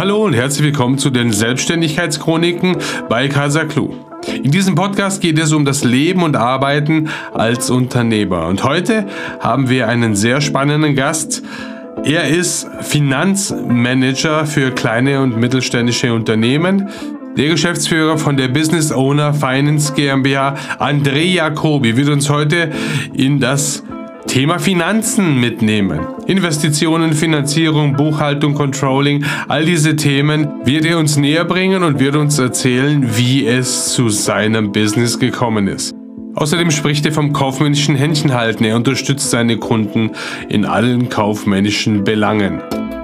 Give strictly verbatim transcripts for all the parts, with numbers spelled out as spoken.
Hallo und herzlich willkommen zu den Selbstständigkeitschroniken bei Casaclou. In diesem Podcast geht es um das Leben und Arbeiten als Unternehmer. Und heute haben wir einen sehr spannenden Gast. Er ist Finanzmanager für kleine und mittelständische Unternehmen. Der Geschäftsführer von der Business Owner Finance GmbH, André Jacobi, wird uns heute in das Thema Finanzen mitnehmen. Investitionen, Finanzierung, Buchhaltung, Controlling, all diese Themen wird er uns näher bringen und wird uns erzählen, wie es zu seinem Business gekommen ist. Außerdem spricht er vom kaufmännischen Händchenhalten. Er unterstützt seine Kunden in allen kaufmännischen Belangen.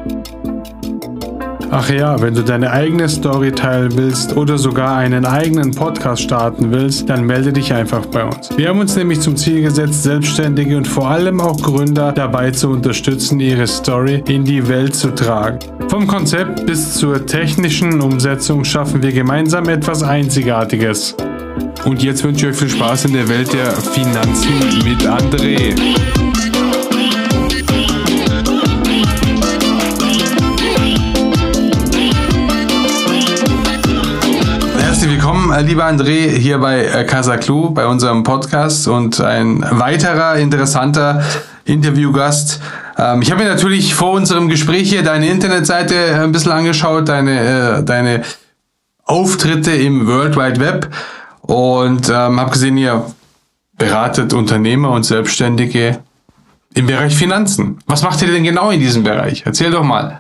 Ach ja, wenn du deine eigene Story teilen willst oder sogar einen eigenen Podcast starten willst, dann melde dich einfach bei uns. Wir haben uns nämlich zum Ziel gesetzt, Selbstständige und vor allem auch Gründer dabei zu unterstützen, ihre Story in die Welt zu tragen. Vom Konzept bis zur technischen Umsetzung schaffen wir gemeinsam etwas Einzigartiges. Und jetzt wünsche ich euch viel Spaß in der Welt der Finanzen mit André. Willkommen, lieber André, hier bei Casaclou, bei unserem Podcast und ein weiterer interessanter Interviewgast. Ähm, ich habe mir natürlich vor unserem Gespräch hier deine Internetseite ein bisschen angeschaut, deine, äh, deine Auftritte im World Wide Web und ähm, habe gesehen, ihr beratet Unternehmer und Selbstständige im Bereich Finanzen. Was macht ihr denn genau in diesem Bereich? Erzähl doch mal.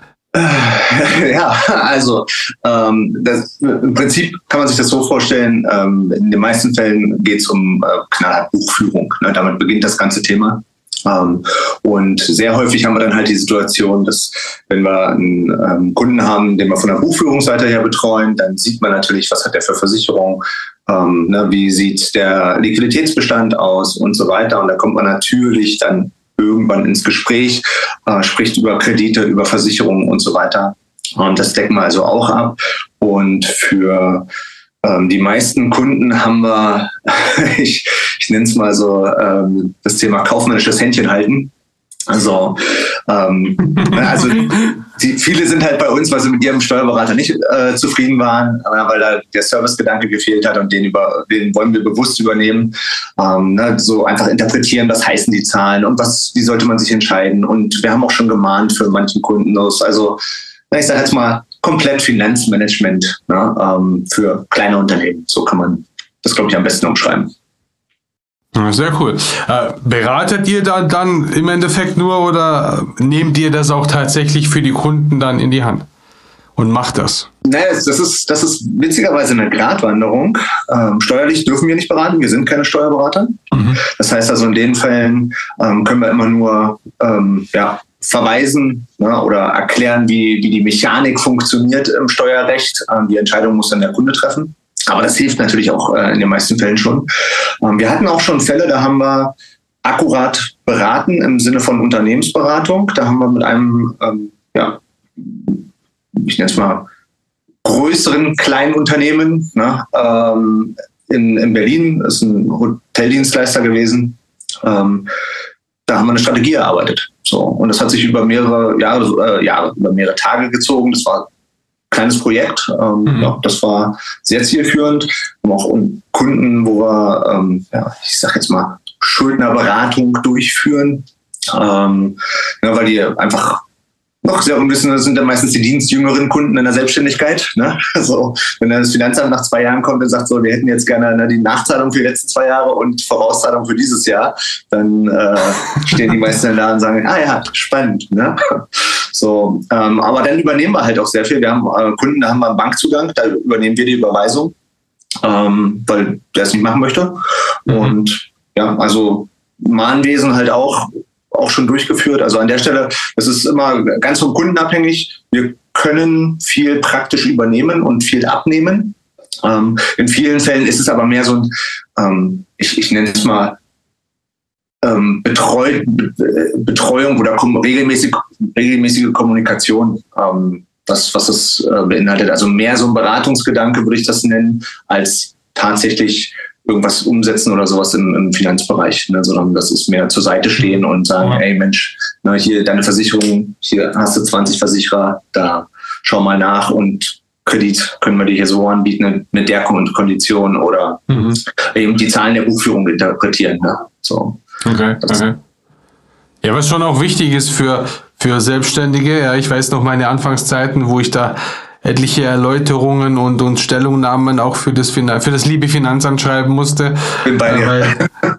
Ja, also ähm, das, im Prinzip kann man sich das so vorstellen, ähm, in den meisten Fällen geht es um äh, knallhart Buchführung. Ne? Damit beginnt das ganze Thema. Ähm, und sehr häufig haben wir dann halt die Situation, dass wenn wir einen ähm, Kunden haben, den wir von der Buchführungsseite her betreuen, dann sieht man natürlich, was hat der für Versicherung, ähm, ne? Wie sieht der Liquiditätsbestand aus und so weiter. Und da kommt man natürlich dann irgendwann ins Gespräch, äh, spricht über Kredite, über Versicherungen und so weiter. Und das decken wir also auch ab. Und für ähm, die meisten Kunden haben wir, ich, ich nenne es mal so, ähm, das Thema kaufmännisches Händchen halten. Also, ähm, also die, viele sind halt bei uns, weil sie mit ihrem Steuerberater nicht äh, zufrieden waren, weil da der Servicegedanke gefehlt hat und den, über, den wollen wir bewusst übernehmen. Ähm, ne, so einfach interpretieren, was heißen die Zahlen und was, wie sollte man sich entscheiden. Und wir haben auch schon gemahnt für manchen Kunden. Also ich sage jetzt mal komplett Finanzmanagement, ne, ähm, für kleine Unternehmen. So kann man das, glaube ich, am besten umschreiben. Sehr cool. Äh, beratet ihr da dann im Endeffekt nur oder nehmt ihr das auch tatsächlich für die Kunden dann in die Hand und macht das? Naja, das ist, das ist witzigerweise eine Gratwanderung. Ähm, steuerlich dürfen wir nicht beraten, wir sind keine Steuerberater. Mhm. Das heißt also, in den Fällen ähm, können wir immer nur ähm, ja, verweisen, ne, oder erklären, wie, wie die Mechanik funktioniert im Steuerrecht. Ähm, die Entscheidung muss dann der Kunde treffen. Aber das hilft natürlich auch äh, in den meisten Fällen schon. Ähm, wir hatten auch schon Fälle, da haben wir akkurat beraten im Sinne von Unternehmensberatung. Da haben wir mit einem, ähm, ja, ich nenne es mal, größeren kleinen Unternehmen, ne, ähm, in, in Berlin, das ist ein Hoteldienstleister gewesen. Ähm, da haben wir eine Strategie erarbeitet. So, und das hat sich über mehrere Jahre, äh, Jahre, über mehrere Tage gezogen. Das war kleines Projekt, ähm, mhm. ja, das war sehr zielführend. Wir haben auch Kunden, wo wir, ähm, ja, ich sag jetzt mal, Schuldnerberatung durchführen, ähm, ja, weil die einfach noch sehr unwissend sind, sind dann meistens die dienstjüngeren Kunden in der Selbstständigkeit. Ne? Also, wenn dann das Finanzamt nach zwei Jahren kommt und sagt, so, wir hätten jetzt gerne, ne, die Nachzahlung für die letzten zwei Jahre und Vorauszahlung für dieses Jahr, dann äh, stehen die meisten dann da und sagen, ah ja, spannend. Ne? So, ähm, aber dann übernehmen wir halt auch sehr viel. Wir haben äh, Kunden, da haben wir einen Bankzugang, da übernehmen wir die Überweisung, ähm, weil der es nicht machen möchte. Mhm. Und ja, also Mahnwesen halt auch, auch schon durchgeführt. Also an der Stelle, das ist immer ganz vom Kunden abhängig. Wir können viel praktisch übernehmen und viel abnehmen. Ähm, in vielen Fällen ist es aber mehr so ein, ähm, ich, ich nenne es mal, ähm, Betreu, Betreuung oder kom- regelmäßig, regelmäßige Kommunikation, ähm, was, was das äh, beinhaltet. Also mehr so ein Beratungsgedanke würde ich das nennen, als tatsächlich irgendwas umsetzen oder sowas im, im Finanzbereich, ne, sondern das ist mehr zur Seite stehen und sagen, ja. Ey Mensch, ne, hier deine Versicherung, hier hast du zwanzig Versicherer, da schau mal nach und Kredit können wir dir hier so anbieten, mit der Kondition oder mhm. eben die Zahlen der Buchführung interpretieren. Ne? So. Okay, okay. Ja, was schon auch wichtig ist für, für Selbstständige, ja, ich weiß noch meine Anfangszeiten, wo ich da etliche Erläuterungen und, und Stellungnahmen auch für das, für das liebe Finanzamt schreiben musste. Bin bei dir. Weil,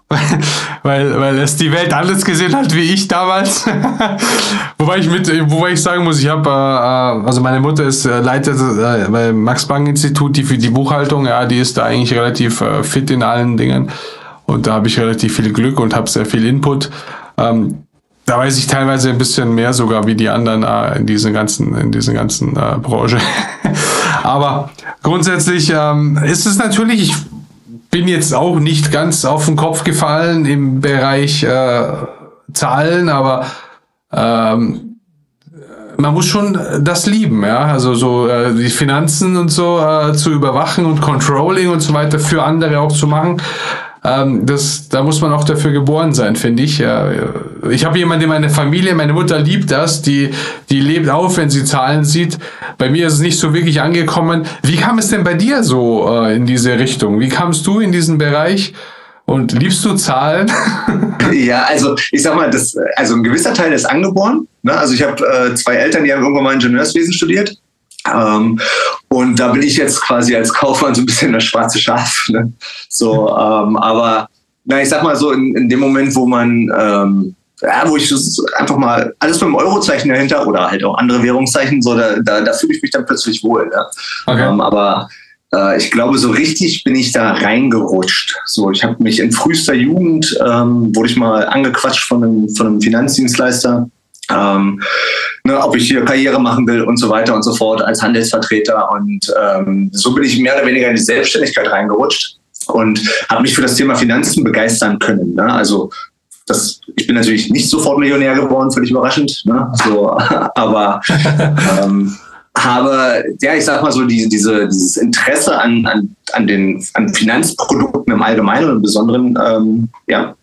weil, weil es die Welt anders gesehen hat wie ich damals. wobei ich mit, wobei ich sagen muss, ich habe, äh, also meine Mutter ist äh, Leiter äh, beim Max-Planck-Institut, die für die Buchhaltung, ja, die ist da eigentlich relativ äh, fit in allen Dingen. Und da habe ich relativ viel Glück und habe sehr viel Input. Ähm, Da weiß ich teilweise ein bisschen mehr sogar wie die anderen äh, in diesen ganzen, in diesen ganzen äh, Branche. Aber grundsätzlich ähm, ist es natürlich, ich bin jetzt auch nicht ganz auf den Kopf gefallen im Bereich äh, Zahlen, aber ähm, man muss schon das lieben, ja, also so äh, die Finanzen und so äh, zu überwachen und Controlling und so weiter für andere auch zu machen. Das, da muss man auch dafür geboren sein, finde ich. Ich habe jemanden in meiner Familie, meine Mutter liebt das, die, die lebt auf, wenn sie Zahlen sieht. Bei mir ist es nicht so wirklich angekommen. Wie kam es denn bei dir so äh, in diese Richtung? Wie kamst du in diesen Bereich und liebst du Zahlen? Ja, also ich sag mal, das, also ein gewisser Teil ist angeboren. Ne? Also ich habe äh, zwei Eltern, die haben irgendwann mal Ingenieurswesen studiert. Ähm, und da bin ich jetzt quasi als Kaufmann so ein bisschen das schwarze Schaf. Ne? So, ähm, aber na, ich sag mal so, in, in dem Moment, wo man, ähm, ja, wo ich einfach mal alles mit dem Eurozeichen dahinter oder halt auch andere Währungszeichen, so, da, da, da fühle ich mich dann plötzlich wohl. Ne? Okay. Ähm, aber äh, ich glaube, so richtig bin ich da reingerutscht. So, ich habe mich in frühester Jugend, ähm, wurde ich mal angequatscht von einem, von einem Finanzdienstleister. Ähm, ne, ob ich hier Karriere machen will und so weiter und so fort als Handelsvertreter. Und ähm, so bin ich mehr oder weniger in die Selbstständigkeit reingerutscht und habe mich für das Thema Finanzen begeistern können. Ne? Also das, ich bin natürlich nicht sofort Millionär geworden, völlig überraschend. Ne? So, aber ähm, habe, ja, ich sag mal so, die, diese, dieses Interesse an, an, an den an Finanzprodukten im Allgemeinen und im Besonderen, ähm, ja,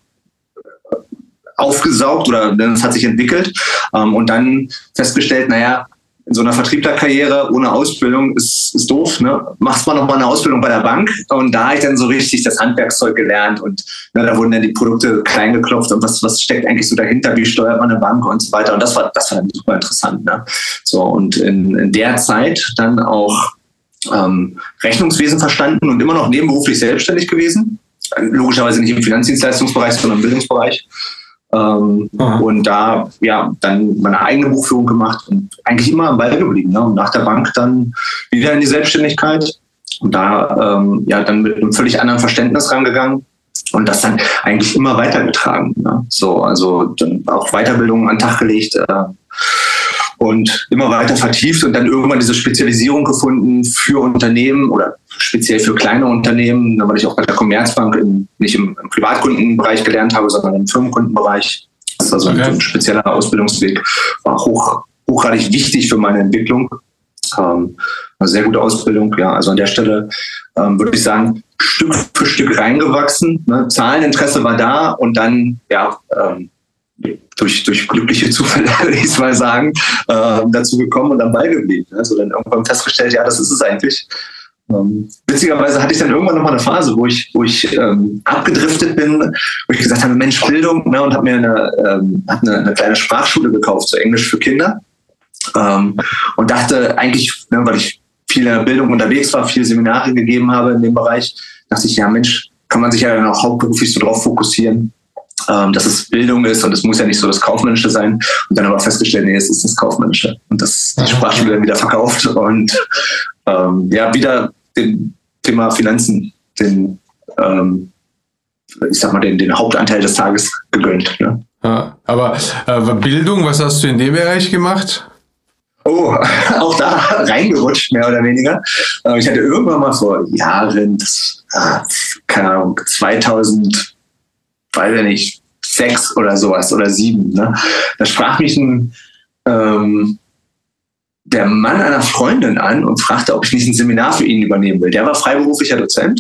aufgesaugt oder es hat sich entwickelt ähm, und dann festgestellt, naja, in so einer Vertrieblerkarriere ohne Ausbildung ist, ist doof, ne? Machst mal nochmal eine Ausbildung bei der Bank und da habe ich dann so richtig das Handwerkszeug gelernt und ne, da wurden dann die Produkte klein geklopft und was, was steckt eigentlich so dahinter, wie steuert man eine Bank und so weiter und das war, das war dann super interessant. Ne? So, und in, in der Zeit dann auch ähm, Rechnungswesen verstanden und immer noch nebenberuflich selbstständig gewesen, logischerweise nicht im Finanzdienstleistungsbereich, sondern im Bildungsbereich. Ähm, und da ja dann meine eigene Buchführung gemacht und eigentlich immer am Ball geblieben. Ne? Und nach der Bank dann wieder in die Selbstständigkeit und da ähm, ja dann mit einem völlig anderen Verständnis rangegangen und das dann eigentlich immer weitergetragen. Ne? So, also dann auch Weiterbildung an den Tag gelegt äh, und immer weiter vertieft und dann irgendwann diese Spezialisierung gefunden für Unternehmen oder speziell für kleine Unternehmen, weil ich auch bei der Commerzbank im, nicht im, im Privatkundenbereich gelernt habe, sondern im Firmenkundenbereich. Das ist also okay. ein, ein spezieller Ausbildungsweg, war hoch, hochgradig wichtig für meine Entwicklung. Ähm, eine sehr gute Ausbildung, ja. Also an der Stelle ähm, würde ich sagen, Stück für Stück reingewachsen. Ne? Zahleninteresse war da und dann, ja, ähm, durch, durch glückliche Zufälle, würde ich es mal sagen, äh, dazu gekommen und am Ball geblieben. Also dann irgendwann festgestellt, ja, das ist es eigentlich. Ähm, witzigerweise hatte ich dann irgendwann nochmal eine Phase, wo ich, wo ich ähm, abgedriftet bin, wo ich gesagt habe, Mensch, Bildung, ne, und habe mir eine, ähm, hab eine, eine kleine Sprachschule gekauft, so Englisch für Kinder. Ähm, und dachte eigentlich, ne, weil ich viel in der Bildung unterwegs war, viele Seminare gegeben habe in dem Bereich, dachte ich, ja Mensch, kann man sich ja dann auch hauptberuflich so drauf fokussieren, ähm, dass es Bildung ist und es muss ja nicht so das Kaufmännische sein. Und dann aber festgestellt, nee, es ist das Kaufmännische. Und das die Sprachschule dann wieder verkauft und ähm, ja, wieder dem Thema Finanzen, den, ähm, ich sag mal, den, den Hauptanteil des Tages gegönnt. Ne? Ja, aber äh, Bildung, was hast du in dem Bereich gemacht? Oh, auch da reingerutscht, mehr oder weniger. Äh, ich hatte irgendwann mal vor Jahren, das, äh, keine Ahnung, zweitausend, weiß ich nicht, sechs oder sowas oder sieben. Ne? Da sprach mich ein ähm, der Mann einer Freundin an und fragte, ob ich nicht ein Seminar für ihn übernehmen will. Der war freiberuflicher Dozent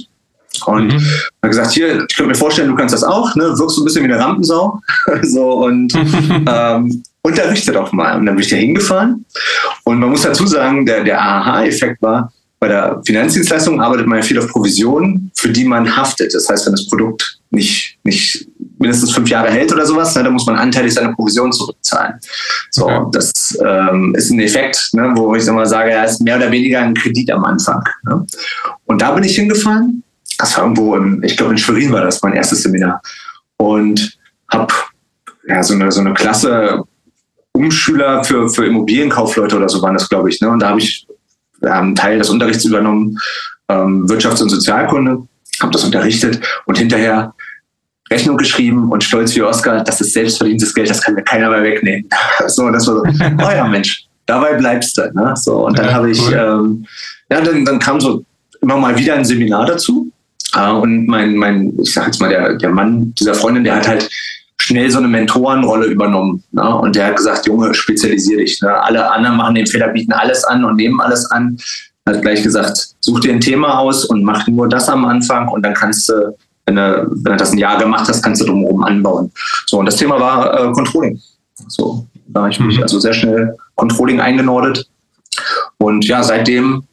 Und mhm. hat gesagt, hier, ich könnte mir vorstellen, du kannst das auch, ne? Wirkst so ein bisschen wie eine Rampensau. so, und ähm, unterrichte doch mal. Und dann bin ich da hingefahren. Und man muss dazu sagen, der, der Aha-Effekt war, bei der Finanzdienstleistung arbeitet man ja viel auf Provisionen, für die man haftet. Das heißt, wenn das Produkt nicht, nicht mindestens fünf Jahre hält oder sowas, ne, dann muss man anteilig seine Provision zurückzahlen. So, okay. Das ähm, ist ein Effekt, ne, wo ich immer sage, ja, ist mehr oder weniger ein Kredit am Anfang. Ne? Und da bin ich hingefahren. Das war irgendwo, im, ich glaube in Schwerin war das mein erstes Seminar. Und habe ja, so, eine, so eine Klasse Umschüler für, für Immobilienkaufleute oder so waren das, glaube ich. Ne? Und da habe ich Wir haben einen Teil des Unterrichts übernommen, ähm, Wirtschafts- und Sozialkunde, habe das unterrichtet und hinterher Rechnung geschrieben und stolz wie Oskar, das ist selbstverdientes Geld, das kann mir keiner mehr wegnehmen. so, das war so, oh ja Mensch, dabei bleibst du. Ne? So, und dann ja, habe ich, cool. ähm, ja, dann, dann kam so immer mal wieder ein Seminar dazu. Äh, und mein, mein, ich sag jetzt mal, der, der Mann dieser Freundin, der hat halt schnell so eine Mentorenrolle übernommen. Ne? Und der hat gesagt, Junge, spezialisier dich. Ne? Alle anderen machen den Fehler, bieten alles an und nehmen alles an. Er hat gleich gesagt, such dir ein Thema aus und mach nur das am Anfang und dann kannst du, wenn du, wenn du das ein Jahr gemacht hast, kannst du drumherum anbauen. So, und das Thema war äh, Controlling. So, da habe ich mich also sehr schnell Controlling eingenordet. Und ja, seitdem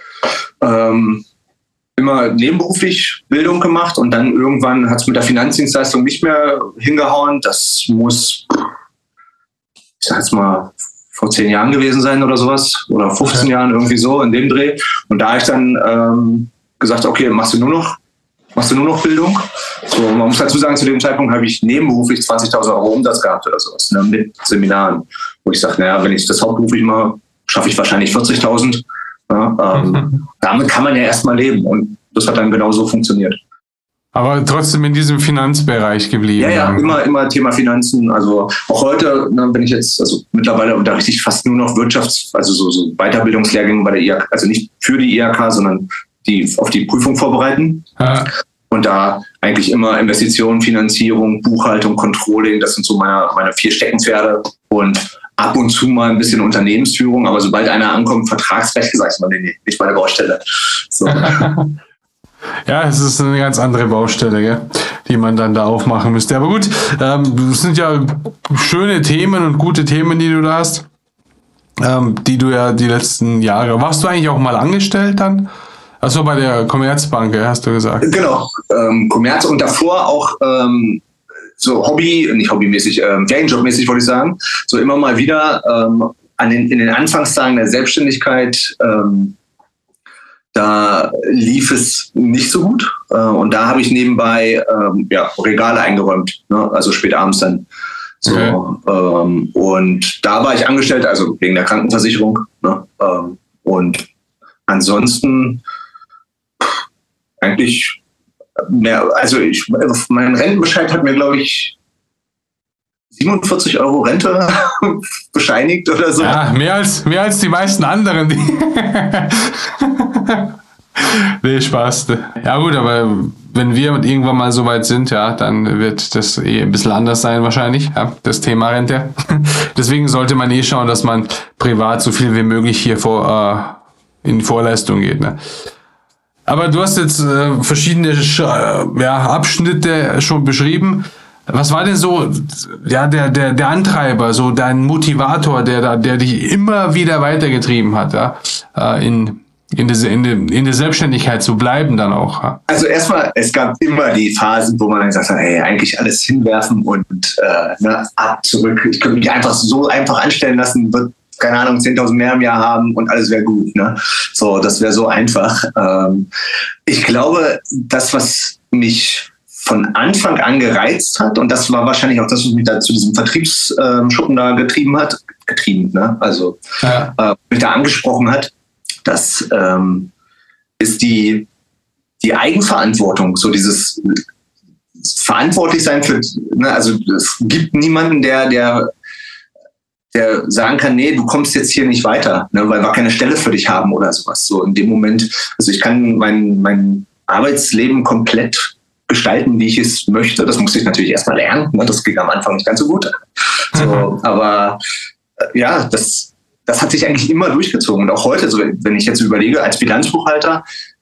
ähm, immer nebenberuflich Bildung gemacht und dann irgendwann hat es mit der Finanzdienstleistung nicht mehr hingehauen. Das muss, ich sag jetzt mal, vor zehn Jahren gewesen sein oder sowas oder fünfzehn okay. Jahren, irgendwie so in dem Dreh. Und da habe ich dann ähm, gesagt, okay, machst du nur noch, machst du nur noch Bildung? So, man muss dazu sagen, zu dem Zeitpunkt habe ich nebenberuflich zwanzigtausend Euro Umsatz gehabt oder sowas, ne, mit Seminaren, wo ich sage, naja, wenn ich das hauptberuflich mache, schaffe ich wahrscheinlich vierzigtausend. Ja, ähm, mhm. Damit kann man ja erstmal leben und das hat dann genauso funktioniert. Aber trotzdem in diesem Finanzbereich geblieben. Ja, ja, immer, immer Thema Finanzen. Also auch heute, ne, bin ich jetzt, also mittlerweile unterrichte ich fast nur noch Wirtschafts-, also so, so Weiterbildungslehrgänge bei der I H K, also nicht für die I H K, sondern die auf die Prüfung vorbereiten. Ja. Und da eigentlich immer Investitionen, Finanzierung, Buchhaltung, Controlling, das sind so meine, meine vier Steckenpferde und ab und zu mal ein bisschen Unternehmensführung, aber sobald einer ankommt, Vertragsrecht, sag ich mal, nee, nee, nicht meine Baustelle. So. Ja, es ist eine ganz andere Baustelle, gell, die man dann da aufmachen müsste. Aber gut, ähm, das sind ja schöne Themen und gute Themen, die du da hast, ähm, die du ja die letzten Jahre... Warst du eigentlich auch mal angestellt dann? Achso, bei der Commerzbank, hast du gesagt. Genau, ähm, Commerz und davor auch ähm, so Hobby, nicht hobbymäßig, ähm, Ferienjobmäßig wollte ich sagen, so immer mal wieder ähm, an den, in den Anfangstagen der Selbstständigkeit, ähm, da lief es nicht so gut äh, und da habe ich nebenbei ähm, ja, Regale eingeräumt, ne? Also spät abends dann. So, okay. ähm, und da war ich angestellt, also wegen der Krankenversicherung. Ne? Ähm, und ansonsten eigentlich mehr, also ich, mein Rentenbescheid hat mir, glaube ich, siebenundvierzig Euro Rente bescheinigt oder so. Ja, mehr als, mehr als die meisten anderen. Die nee, Spaß. Ja gut, aber wenn wir irgendwann mal so weit sind, ja, dann wird das eh ein bisschen anders sein wahrscheinlich, ja, das Thema Rente. Deswegen sollte man eh schauen, dass man privat so viel wie möglich hier vor, äh, in Vorleistung geht. Ne? Aber du hast jetzt äh, verschiedene äh, ja, Abschnitte schon beschrieben. Was war denn so ja, der, der, der Antreiber, so dein Motivator, der, da, der dich immer wieder weitergetrieben hat, ja, äh, in, in, diese, in, de, in der Selbstständigkeit zu bleiben dann auch? Ja? Also erstmal, es gab immer die Phasen, wo man dann gesagt hat, hey, eigentlich alles hinwerfen und äh, ne, ab, zurück. Ich könnte mich einfach so einfach anstellen lassen, wird, keine Ahnung, zehntausend mehr im Jahr haben und alles wäre gut. Ne? So, das wäre so einfach. Ähm, ich glaube, das, was mich von Anfang an gereizt hat, und das war wahrscheinlich auch das, was mich da zu diesem Vertriebsschuppen da getrieben hat, getrieben, ne? Also ja. äh, mich da angesprochen hat, das ähm, ist die, die Eigenverantwortung, so dieses Verantwortlichsein für, ne? Also es gibt niemanden, der, der, der sagen kann, nee, du kommst jetzt hier nicht weiter, ne? Weil wir keine Stelle für dich haben oder sowas. So in dem Moment, also ich kann mein, mein Arbeitsleben komplett gestalten, wie ich es möchte. Das musste ich natürlich erstmal lernen. Ne? Das ging am Anfang nicht ganz so gut. So, aber äh, ja, das, das hat sich eigentlich immer durchgezogen. Und auch heute, also wenn ich jetzt überlege, als Bilanzbuchhalter, ich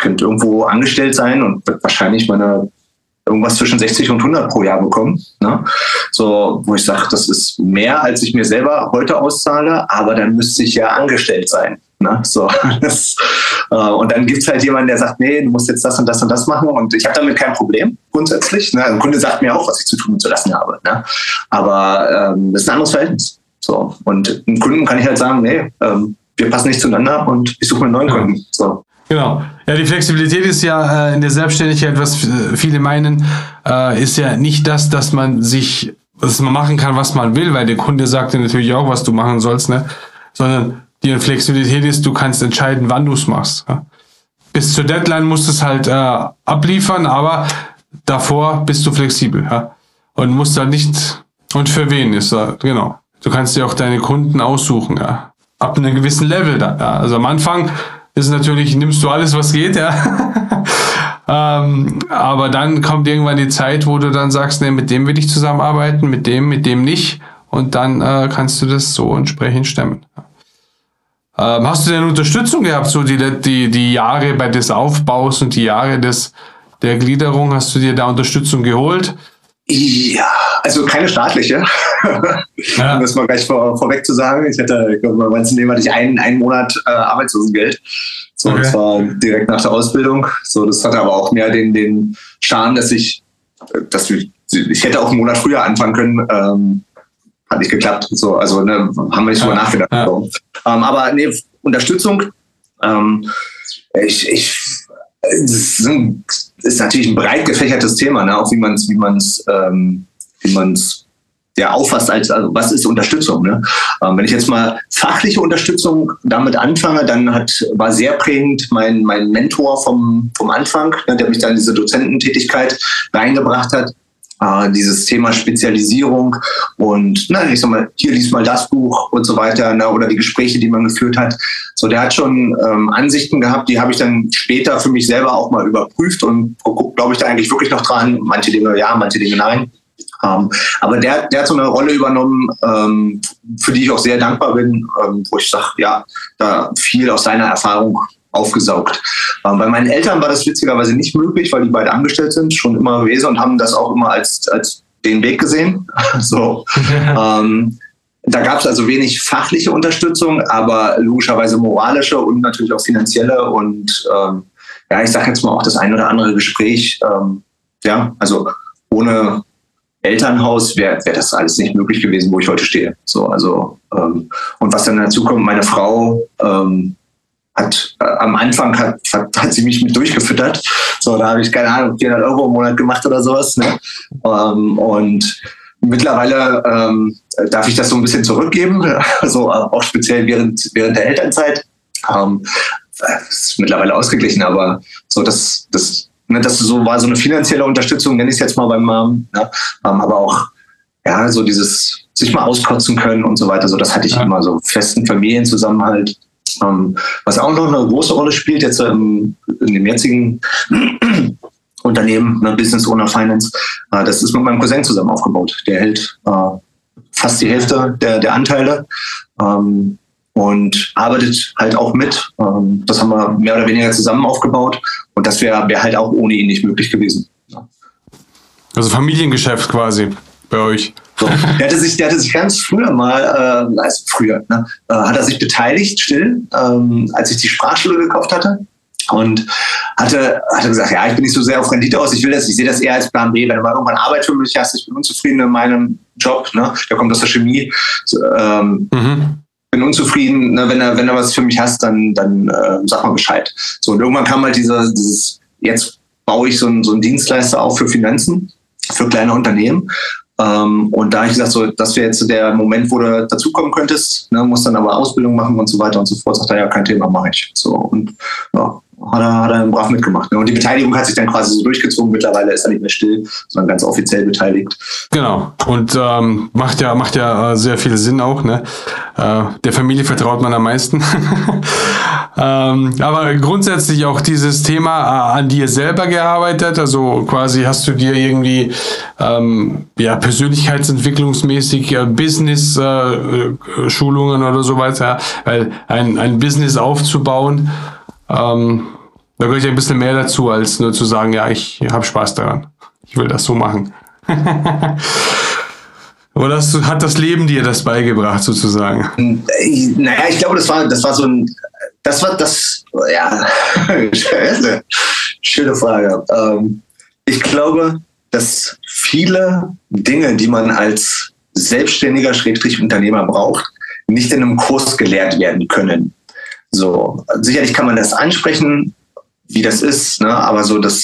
könnte irgendwo angestellt sein und wird wahrscheinlich meine irgendwas zwischen sechzig und hundert pro Jahr bekommen. Ne? So, wo ich sage, das ist mehr, als ich mir selber heute auszahle, aber dann müsste ich ja angestellt sein. Ne? So, das, äh, und dann gibt es halt jemanden, der sagt, nee, du musst jetzt das und das und das machen. Und ich habe damit kein Problem grundsätzlich. Ne? Ein Kunde sagt mir auch, was ich zu tun und zu lassen habe. Ne? Aber ähm, das ist ein anderes Verhältnis. So, und einem Kunden kann ich halt sagen, nee, ähm, wir passen nicht zueinander und ich suche mir einen neuen Kunden. So. Genau. Ja, die Flexibilität ist ja äh, in der Selbstständigkeit, was viele meinen, äh, ist ja nicht das, dass man sich, dass man machen kann, was man will, weil der Kunde sagt dir natürlich auch, was du machen sollst, ne? Sondern die Flexibilität ist, du kannst entscheiden, wann du es machst. Ja? Bis zur Deadline musst du es halt äh, abliefern, aber davor bist du flexibel. Ja? Und musst halt nicht, und für wen ist er, genau. Du kannst dir auch deine Kunden aussuchen, ja. Ab einem gewissen Level dann. Ja? Also am Anfang ist natürlich, nimmst du alles, was geht, ja. ähm, aber dann kommt irgendwann die Zeit, wo du dann sagst, nee, mit dem will ich zusammenarbeiten, mit dem, mit dem nicht. Und dann äh, kannst du das so entsprechend stemmen. Ähm, hast du denn Unterstützung gehabt, so die, die, die Jahre bei des Aufbaus und die Jahre des, der Gliederung? Hast du dir da Unterstützung geholt? Ja, also keine staatliche, ja. Um das mal gleich vor, vorweg zu sagen. Ich hatte, ich glaube, beim ganzen Leben hatte ich einen, einen Monat äh, Arbeitslosengeld. So, okay. Das war direkt nach der Ausbildung. So, das hatte aber auch mehr den, den Charme, dass ich, dass ich, ich hätte auch einen Monat früher anfangen können. Ähm, hat nicht geklappt. So, also ne, haben wir nicht drüber ja. nachgedacht. Ja. So. Ähm, aber nee, Unterstützung. Ähm, ich, ich, das sind, ist natürlich ein breit gefächertes Thema, ne? Auch wie man es, wie man es, ähm, wie man es ja auffasst als, also was ist Unterstützung, ne? Ähm, wenn ich jetzt mal fachliche Unterstützung damit anfange, dann hat, war sehr prägend mein, mein Mentor vom, vom Anfang, ne, der mich dann in diese Dozententätigkeit reingebracht hat. Uh, dieses Thema Spezialisierung und na, ich sag mal, hier liest mal das Buch und so weiter, ne, oder die Gespräche, die man geführt hat. So, der hat schon ähm, Ansichten gehabt, die habe ich dann später für mich selber auch mal überprüft und guckt, glaube ich, da eigentlich wirklich noch dran. Manche Dinge ja, manche Dinge nein. Um, aber der, der hat so eine Rolle übernommen, ähm, für die ich auch sehr dankbar bin, ähm, wo ich sage, ja, da viel aus seiner Erfahrung aufgesaugt. Ähm, bei meinen Eltern war das witzigerweise nicht möglich, weil die beide angestellt sind, schon immer gewesen und haben das auch immer als, als den Weg gesehen. so. ähm, da gab es also wenig fachliche Unterstützung, aber logischerweise moralische und natürlich auch finanzielle und ähm, ja, ich sage jetzt mal auch das ein oder andere Gespräch. Ähm, ja, also ohne Elternhaus wäre wär das alles nicht möglich gewesen, wo ich heute stehe. So, also ähm, und was dann dazu kommt, meine Frau ähm, hat äh, am Anfang hat, hat, hat sie mich mit durchgefüttert. So, da habe ich, keine Ahnung, vierhundert Euro im Monat gemacht oder sowas. Ne? Ähm, und mittlerweile ähm, darf ich das so ein bisschen zurückgeben, so auch speziell während, während der Elternzeit. Ähm, das ist mittlerweile ausgeglichen, aber so das, das, ne, das so war so eine finanzielle Unterstützung, nenne ich es jetzt mal beim Mom. Ne? Ähm, aber auch ja, so dieses sich mal auskotzen können und so weiter. So, das hatte ich ja. immer so festen Familienzusammenhalt. Um, was auch noch eine große Rolle spielt, jetzt ähm, in dem jetzigen Unternehmen, ne, Business Owner Finance, äh, das ist mit meinem Cousin zusammen aufgebaut. Der hält äh, fast die Hälfte der, der Anteile ähm, und arbeitet halt auch mit. Ähm, das haben wir mehr oder weniger zusammen aufgebaut und das wäre wär halt auch ohne ihn nicht möglich gewesen. Ja. Also Familiengeschäft quasi bei euch. So. Der, hatte sich, der hatte sich ganz früher mal, äh, also früher, ne, äh, hat er sich beteiligt, still, ähm, als ich die Sprachschule gekauft hatte. Und hatte, hatte gesagt, ja, ich bin nicht so sehr auf Rendite aus, ich will das, ich sehe das eher als Plan B, wenn du mal irgendwann Arbeit für mich hast, ich bin unzufrieden in meinem Job, ne, der kommt aus der Chemie, so, ähm, mhm. bin unzufrieden, ne, wenn du wenn er was für mich hast, dann, dann äh, sag mal Bescheid. So, und irgendwann kam halt dieser, dieses, jetzt baue ich so einen, so einen Dienstleister auf für Finanzen, für kleine Unternehmen. Um, und da habe ich gesagt, so, das wäre jetzt der Moment, wo du dazukommen könntest, ne, musst dann aber Ausbildung machen und so weiter und so fort. Sagt er, ja, kein Thema, mache ich. So, und ja, hat er, hat er brav mitgemacht. Ne? Und die Beteiligung hat sich dann quasi so durchgezogen. Mittlerweile ist er nicht mehr still, sondern ganz offiziell beteiligt. Genau. Und ähm, macht ja macht ja sehr viel Sinn auch. Ne? Äh, der Familie vertraut man am meisten. ähm, aber grundsätzlich auch dieses Thema äh, an dir selber gearbeitet. Also quasi hast du dir irgendwie ähm, ja, persönlichkeitsentwicklungsmäßig äh, Business-Schulungen äh, oder so weiter, weil ein, ein Business aufzubauen, Ähm, Da gehört ja ein bisschen mehr dazu, als nur zu sagen, ja, ich habe Spaß daran. Ich will das so machen. Oder hast du, hat das Leben dir das beigebracht, sozusagen? Naja, ich glaube, das war, das war so ein, das war das, ja, schöne Frage. Ähm, ich glaube, dass viele Dinge, die man als selbstständiger Schrägstrich Unternehmer braucht, nicht in einem Kurs gelehrt werden können. So, sicherlich kann man das ansprechen, wie das ist, ne? Aber so das,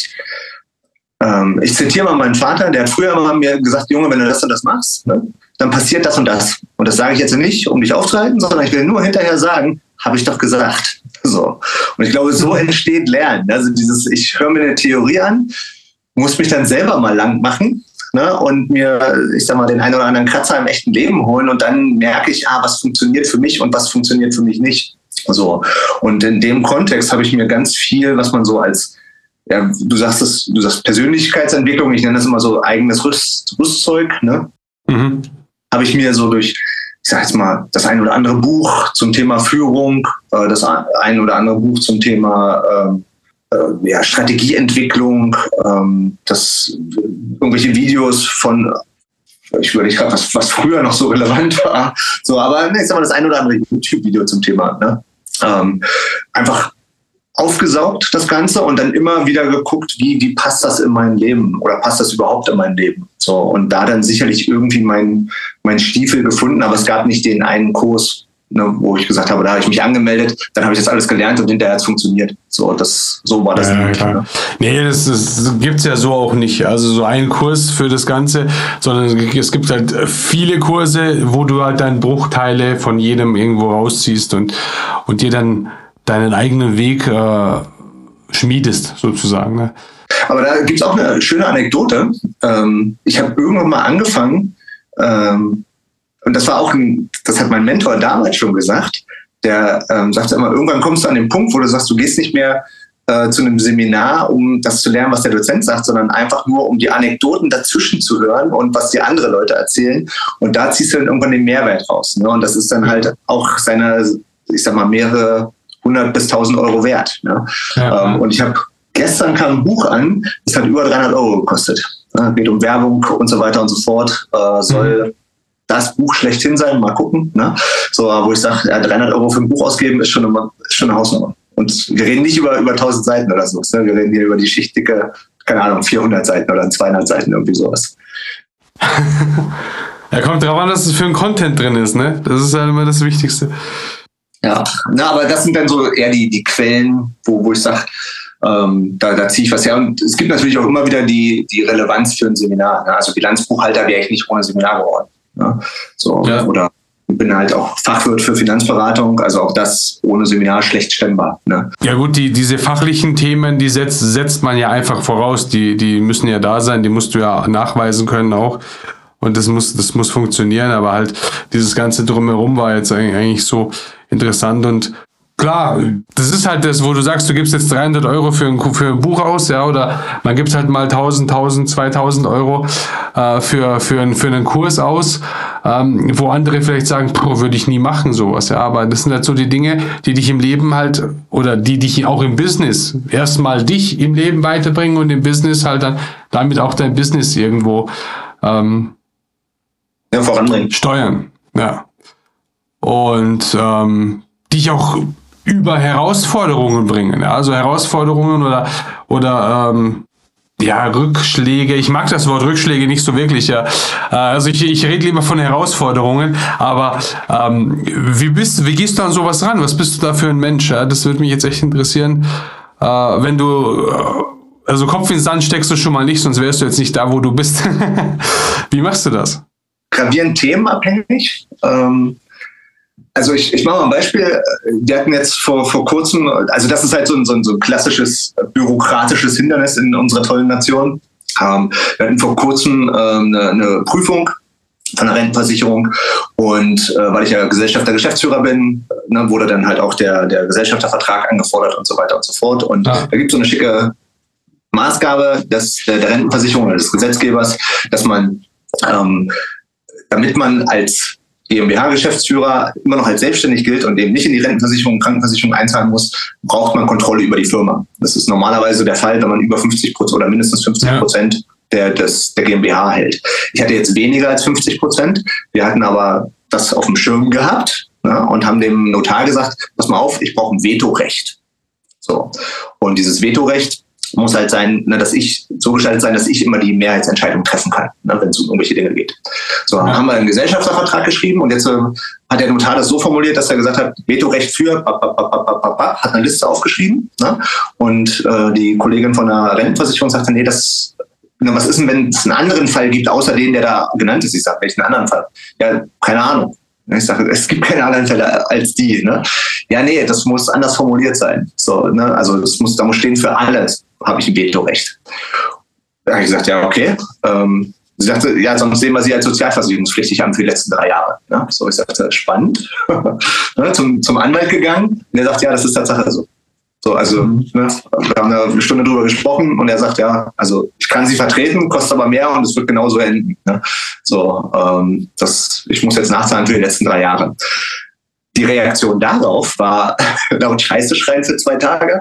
ähm, ich zitiere mal meinen Vater, der hat früher mal mir gesagt, Junge, wenn du das und das machst, ne, dann passiert das und das. Und das sage ich jetzt nicht, um dich aufzuhalten, sondern ich will nur hinterher sagen, habe ich doch gesagt. So. Und ich glaube, so entsteht Lernen. Also dieses, ich höre mir eine Theorie an, muss mich dann selber mal lang machen, ne, und mir, ich sag mal, den einen oder anderen Kratzer im echten Leben holen und dann merke ich, ah, was funktioniert für mich und was funktioniert für mich nicht. So. Und in dem Kontext habe ich mir ganz viel, was man so als, ja, du sagst es, du sagst Persönlichkeitsentwicklung, ich nenne das immer so eigenes Rüst, Rüstzeug, ne? Mhm. Habe ich mir so durch, ich sag jetzt mal, das ein oder andere Buch zum Thema Führung, äh, das ein oder andere Buch zum Thema äh, äh, ja, Strategieentwicklung, ähm, das irgendwelche Videos von, ich würde nicht gerade, was, was früher noch so relevant war, so, aber ne, ich sag mal, das ein oder andere YouTube-Video zum Thema, ne? Ähm, einfach aufgesaugt, das Ganze, und dann immer wieder geguckt, wie, wie passt das in mein Leben oder passt das überhaupt in mein Leben? So, und da dann sicherlich irgendwie mein, mein Stiefel gefunden, aber es gab nicht den einen Kurs, ne, wo ich gesagt habe, da habe ich mich angemeldet, dann habe ich das alles gelernt und hinterher hat es funktioniert. So, das, so war das. Ja, nicht, klar. Ne? Nee, das, das gibt es ja so auch nicht. Also so einen Kurs für das Ganze, sondern es gibt halt viele Kurse, wo du halt dann Bruchteile von jedem irgendwo rausziehst und, und dir dann deinen eigenen Weg äh, schmiedest, sozusagen. Ne? Aber da gibt es auch eine schöne Anekdote. Ähm, ich habe irgendwann mal angefangen, ähm, und das war auch ein, das hat mein Mentor damals schon gesagt, der ähm, sagte immer, irgendwann kommst du an den Punkt, wo du sagst, du gehst nicht mehr äh, zu einem Seminar, um das zu lernen, was der Dozent sagt, sondern einfach nur, um die Anekdoten dazwischen zu hören und was dir andere Leute erzählen. Und da ziehst du dann irgendwann den Mehrwert raus. Ne? Und das ist dann halt auch seine, ich sag mal, mehrere hundert bis tausend Euro wert. Ne? Ja. Ähm, und ich habe, gestern kam ein Buch an, das hat über dreihundert Euro gekostet. Ne? Geht um Werbung und so weiter und so fort. Äh, soll mhm. das Buch schlechthin sein, mal gucken. Ne? So, wo ich sage, ja, dreihundert Euro für ein Buch ausgeben ist schon eine, ist schon eine Hausnummer. Und wir reden nicht über, über tausend Seiten oder so. Ne? Wir reden hier über die schichtige, keine Ahnung, vierhundert Seiten oder zweihundert Seiten, irgendwie sowas. Ja, kommt drauf an, dass es für ein Content drin ist. Ne? Das ist halt immer das Wichtigste. Ja, na, aber das sind dann so eher die, die Quellen, wo, wo ich sage, ähm, da, da ziehe ich was her. Und es gibt natürlich auch immer wieder die, die Relevanz für ein Seminar. Ne? Also Bilanzbuchhalter wäre ich nicht ohne Seminar geworden. Ne? So, ja. Oder ich bin halt auch Fachwirt für Finanzberatung, also auch das ohne Seminar schlecht stemmbar. Ne? Ja gut, die, diese fachlichen Themen, die setzt, setzt man ja einfach voraus. Die, die müssen ja da sein, die musst du ja nachweisen können auch. Und das muss, das muss funktionieren, aber halt dieses ganze Drumherum war jetzt eigentlich so interessant. Und klar, das ist halt das, wo du sagst, du gibst jetzt dreihundert Euro für ein, für ein Buch aus, ja, oder man gibt halt mal tausend, tausend, zweitausend Euro äh, für, für, ein, für einen Kurs aus, ähm, wo andere vielleicht sagen, boah, würde ich nie machen, sowas, ja, aber das sind halt so die Dinge, die dich im Leben halt, oder die dich auch im Business, erstmal dich im Leben weiterbringen und im Business halt dann damit auch dein Business irgendwo ähm, ja, voranbringen. Steuern, ja. Und ähm, dich auch über Herausforderungen bringen. Ja? Also Herausforderungen oder, oder ähm, ja, Rückschläge. Ich mag das Wort Rückschläge nicht so wirklich. Ja. Also ich, ich rede lieber von Herausforderungen. Aber ähm, wie, bist, wie gehst du an sowas ran? Was bist du da für ein Mensch? Ja? Das würde mich jetzt echt interessieren. Äh, wenn du... Äh, also Kopf in den Sand steckst du schon mal nicht, sonst wärst du jetzt nicht da, wo du bist. Wie machst du das? Gravierend themenabhängig. Ähm, also ich, ich mache mal ein Beispiel. Wir hatten jetzt vor, vor kurzem, also das ist halt so ein, so ein, so ein klassisches bürokratisches Hindernis in unserer tollen Nation. Ähm, wir hatten vor kurzem ähm, eine, eine Prüfung von der Rentenversicherung und äh, weil ich ja Gesellschafter, Geschäftsführer bin, ne, wurde dann halt auch der, der Gesellschaftervertrag angefordert und so weiter und so fort. Und ja. Da gibt es so eine schicke Maßgabe des, der, der Rentenversicherung oder des Gesetzgebers, dass man, ähm, damit man als GmbH-Geschäftsführer immer noch als selbstständig gilt und eben nicht in die Rentenversicherung, Krankenversicherung einzahlen muss, braucht man Kontrolle über die Firma. Das ist normalerweise der Fall, wenn man über fünfzig Prozent oder mindestens fünfzig Prozent ja. der, des, der GmbH hält. Ich hatte jetzt weniger als fünfzig Prozent. Wir hatten aber das auf dem Schirm gehabt, ne, und haben dem Notar gesagt, pass mal auf, ich brauche ein Vetorecht. So. Und dieses Vetorecht muss halt sein, ne, dass ich so gestaltet sein, dass ich immer die Mehrheitsentscheidung treffen kann, ne, wenn es um irgendwelche Dinge geht. So, dann ja. haben wir einen Gesellschaftervertrag geschrieben und jetzt äh, hat der Notar das so formuliert, dass er gesagt hat, Vetorecht für, bap, bap, bap, bap, bap, bap, hat eine Liste aufgeschrieben, ne, und äh, die Kollegin von der Rentenversicherung sagte, nee, das, na, was ist denn, wenn es einen anderen Fall gibt, außer den, der da genannt ist? Ich sage, welchen anderen Fall? Ja, keine Ahnung. Ich sage, es gibt keine anderen Fälle als die. Ne? Ja, nee, das muss anders formuliert sein. So, ne? Also das muss, da muss stehen, für alles habe ich ein Vetorecht. Da habe ich gesagt, ja, okay. Ähm, sie sagte, ja, sonst sehen wir sie als sozialversicherungspflichtig an für die letzten drei Jahre. Ne? So, ich sagte, spannend. ne? zum, zum Anwalt gegangen und der sagt, ja, das ist Tatsache so. So, also, mhm. ne, wir haben da eine Stunde drüber gesprochen und er sagt, ja, also ich kann sie vertreten, kostet aber mehr und es wird genauso enden. Ne? So, ähm, das, ich muss jetzt nachzahlen für die letzten drei Jahre. Die Reaktion darauf war laut Scheiße schreien für zwei Tage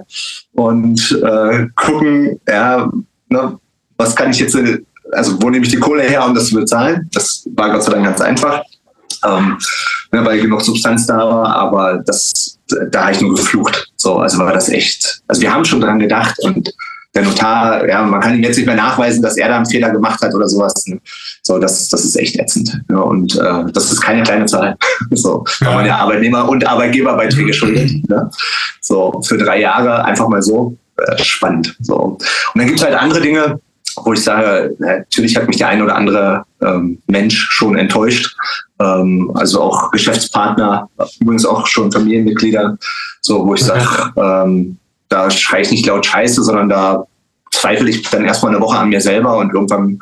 und äh, gucken, ja, ne, was kann ich jetzt, also wo nehme ich die Kohle her, um das zu bezahlen? Das war Gott sei Dank ganz einfach. Ähm, ne, weil genug Substanz da war, aber das, da habe ich nur geflucht. So, also war das echt, also wir haben schon dran gedacht und der Notar, ja, man kann ihm jetzt nicht mehr nachweisen, dass er da einen Fehler gemacht hat oder sowas. Ne? So, das, das ist echt ätzend. Ja, und äh, das ist keine kleine Zahl. so, weil man ja Arbeitnehmer- und Arbeitgeberbeiträge schuldet. Ne? So, für drei Jahre einfach mal so, äh, spannend. So. Und dann gibt es halt andere Dinge, wo ich sage, natürlich hat mich der ein oder andere ähm, Mensch schon enttäuscht. Ähm, also auch Geschäftspartner, übrigens auch schon Familienmitglieder, so wo ich sage, ähm, da schreie ich nicht laut Scheiße, sondern da zweifle ich dann erstmal eine Woche an mir selber und irgendwann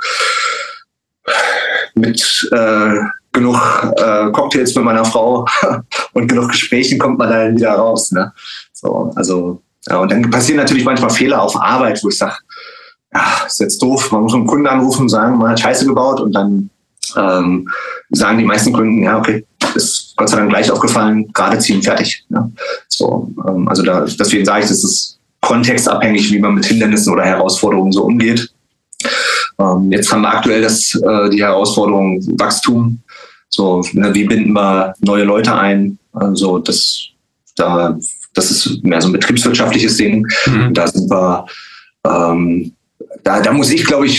mit äh, genug äh, Cocktails mit meiner Frau und genug Gesprächen kommt man dann wieder raus. Ne? So, also, ja, und dann passieren natürlich manchmal Fehler auf Arbeit, wo ich sage, ja, ist jetzt doof, man muss einen Kunden anrufen und sagen, man hat Scheiße gebaut und dann ähm, sagen die meisten Kunden, ja, okay, ist Gott sei Dank gleich aufgefallen, gerade ziehen, fertig. Ja. So, ähm, also da, deswegen sage ich, das ist kontextabhängig, wie man mit Hindernissen oder Herausforderungen so umgeht. Ähm, jetzt haben wir aktuell das, äh, die Herausforderung Wachstum. So, ne, wie binden wir neue Leute ein? Also das, da, das ist mehr so ein betriebswirtschaftliches Ding. Mhm. Da sind wir ähm, Da, da muss ich, glaube ich,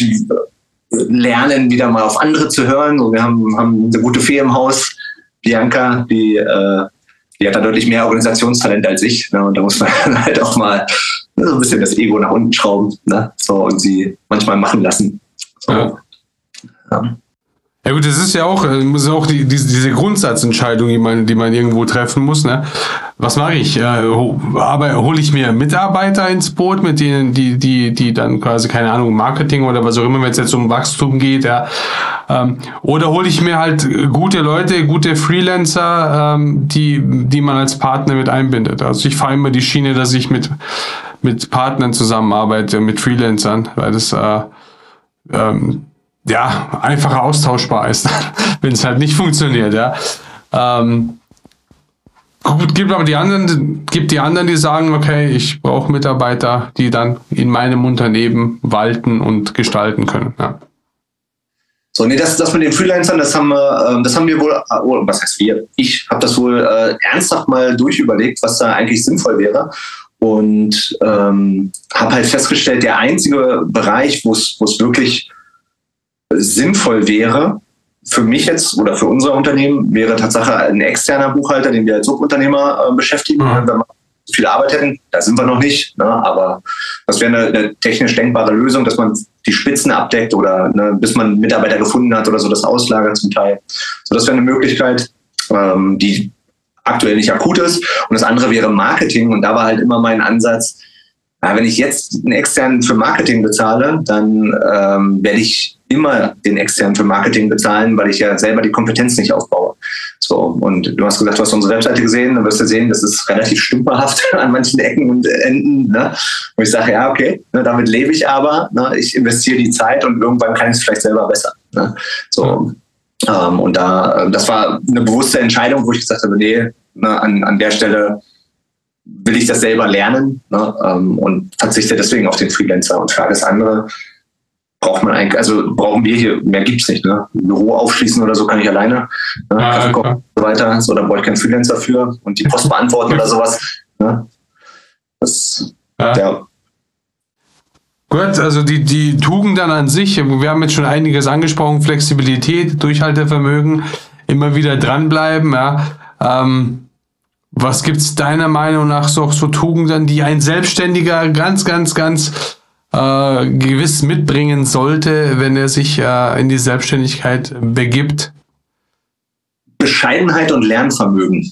lernen, wieder mal auf andere zu hören. So, wir haben, haben eine gute Fee im Haus, Bianca, die, äh, die hat da deutlich mehr Organisationstalent als ich. Ne? Und da muss man halt auch mal so ein bisschen das Ego nach unten schrauben, ne? So, und sie manchmal machen lassen. So. Ja. Ja. Ja gut, das ist ja auch, muss auch die, diese, diese Grundsatzentscheidung, die man, die man irgendwo treffen muss. Ne? Was mache ich? Äh, aber hole ich mir Mitarbeiter ins Boot, mit denen, die, die, die dann quasi, keine Ahnung, Marketing oder was auch immer, wenn es jetzt um Wachstum geht, ja. Ähm, oder hole ich mir halt gute Leute, gute Freelancer, ähm, die, die man als Partner mit einbindet. Also ich fahre immer die Schiene, dass ich mit, mit Partnern zusammenarbeite, mit Freelancern, weil das äh, ähm, ja, einfacher austauschbar ist, wenn es halt nicht funktioniert, ja. Ähm, gut, gibt aber die anderen, gibt die anderen, die sagen, okay, ich brauche Mitarbeiter, die dann in meinem Unternehmen walten und gestalten können, ja. So, nee, das, das mit den Freelancern, das haben wir, das haben wir wohl, oh, was heißt wir? Ich habe das wohl äh, ernsthaft mal durchüberlegt, was da eigentlich sinnvoll wäre. Und ähm, habe halt festgestellt, der einzige Bereich, wo es wirklich sinnvoll wäre, für mich jetzt oder für unser Unternehmen, wäre Tatsache ein externer Buchhalter, den wir als Subunternehmer äh, beschäftigen. Mhm. Wenn wir so viel Arbeit hätten, da sind wir noch nicht, ne? Aber das wäre eine, eine technisch denkbare Lösung, dass man die Spitzen abdeckt oder ne, bis man einen Mitarbeiter gefunden hat oder so, das auslagert zum Teil. So, das wäre eine Möglichkeit, ähm, die aktuell nicht akut ist. Und das andere wäre Marketing. Und da war halt immer mein Ansatz, ja, wenn ich jetzt einen externen für Marketing bezahle, dann ähm, werde ich immer den externen für Marketing bezahlen, weil ich ja selber die Kompetenz nicht aufbaue. So, und du hast gesagt, du hast unsere Webseite gesehen, dann wirst du sehen, das ist relativ stümperhaft an manchen Ecken und Enden. Ne? Und ich sage, ja, okay, ne, damit lebe ich aber. Ne? Ich investiere die Zeit und irgendwann kann ich es vielleicht selber besser. Ne? So. Ähm, und da, das war eine bewusste Entscheidung, wo ich gesagt habe, nee, ne, an, an der Stelle will ich das selber lernen, ne, ähm, und verzichte deswegen auf den Freelancer. Und für alles andere braucht man eigentlich, also brauchen wir hier, mehr gibt's nicht. Ne? Ein Büro aufschließen oder so kann ich alleine. Ne? Ja, Kaffee kochen und so weiter. So, da brauche ich keinen Freelancer für. Und die Post beantworten oder sowas. Ne? Das, ja. ja. Gut, also die, die Tugenden an sich, wir haben jetzt schon einiges angesprochen, Flexibilität, Durchhaltevermögen, immer wieder dranbleiben. Ja. Ähm, was gibt es deiner Meinung nach so, so Tugenden, die ein Selbstständiger ganz, ganz, ganz äh, gewiss mitbringen sollte, wenn er sich äh, in die Selbstständigkeit begibt? Bescheidenheit und Lernvermögen.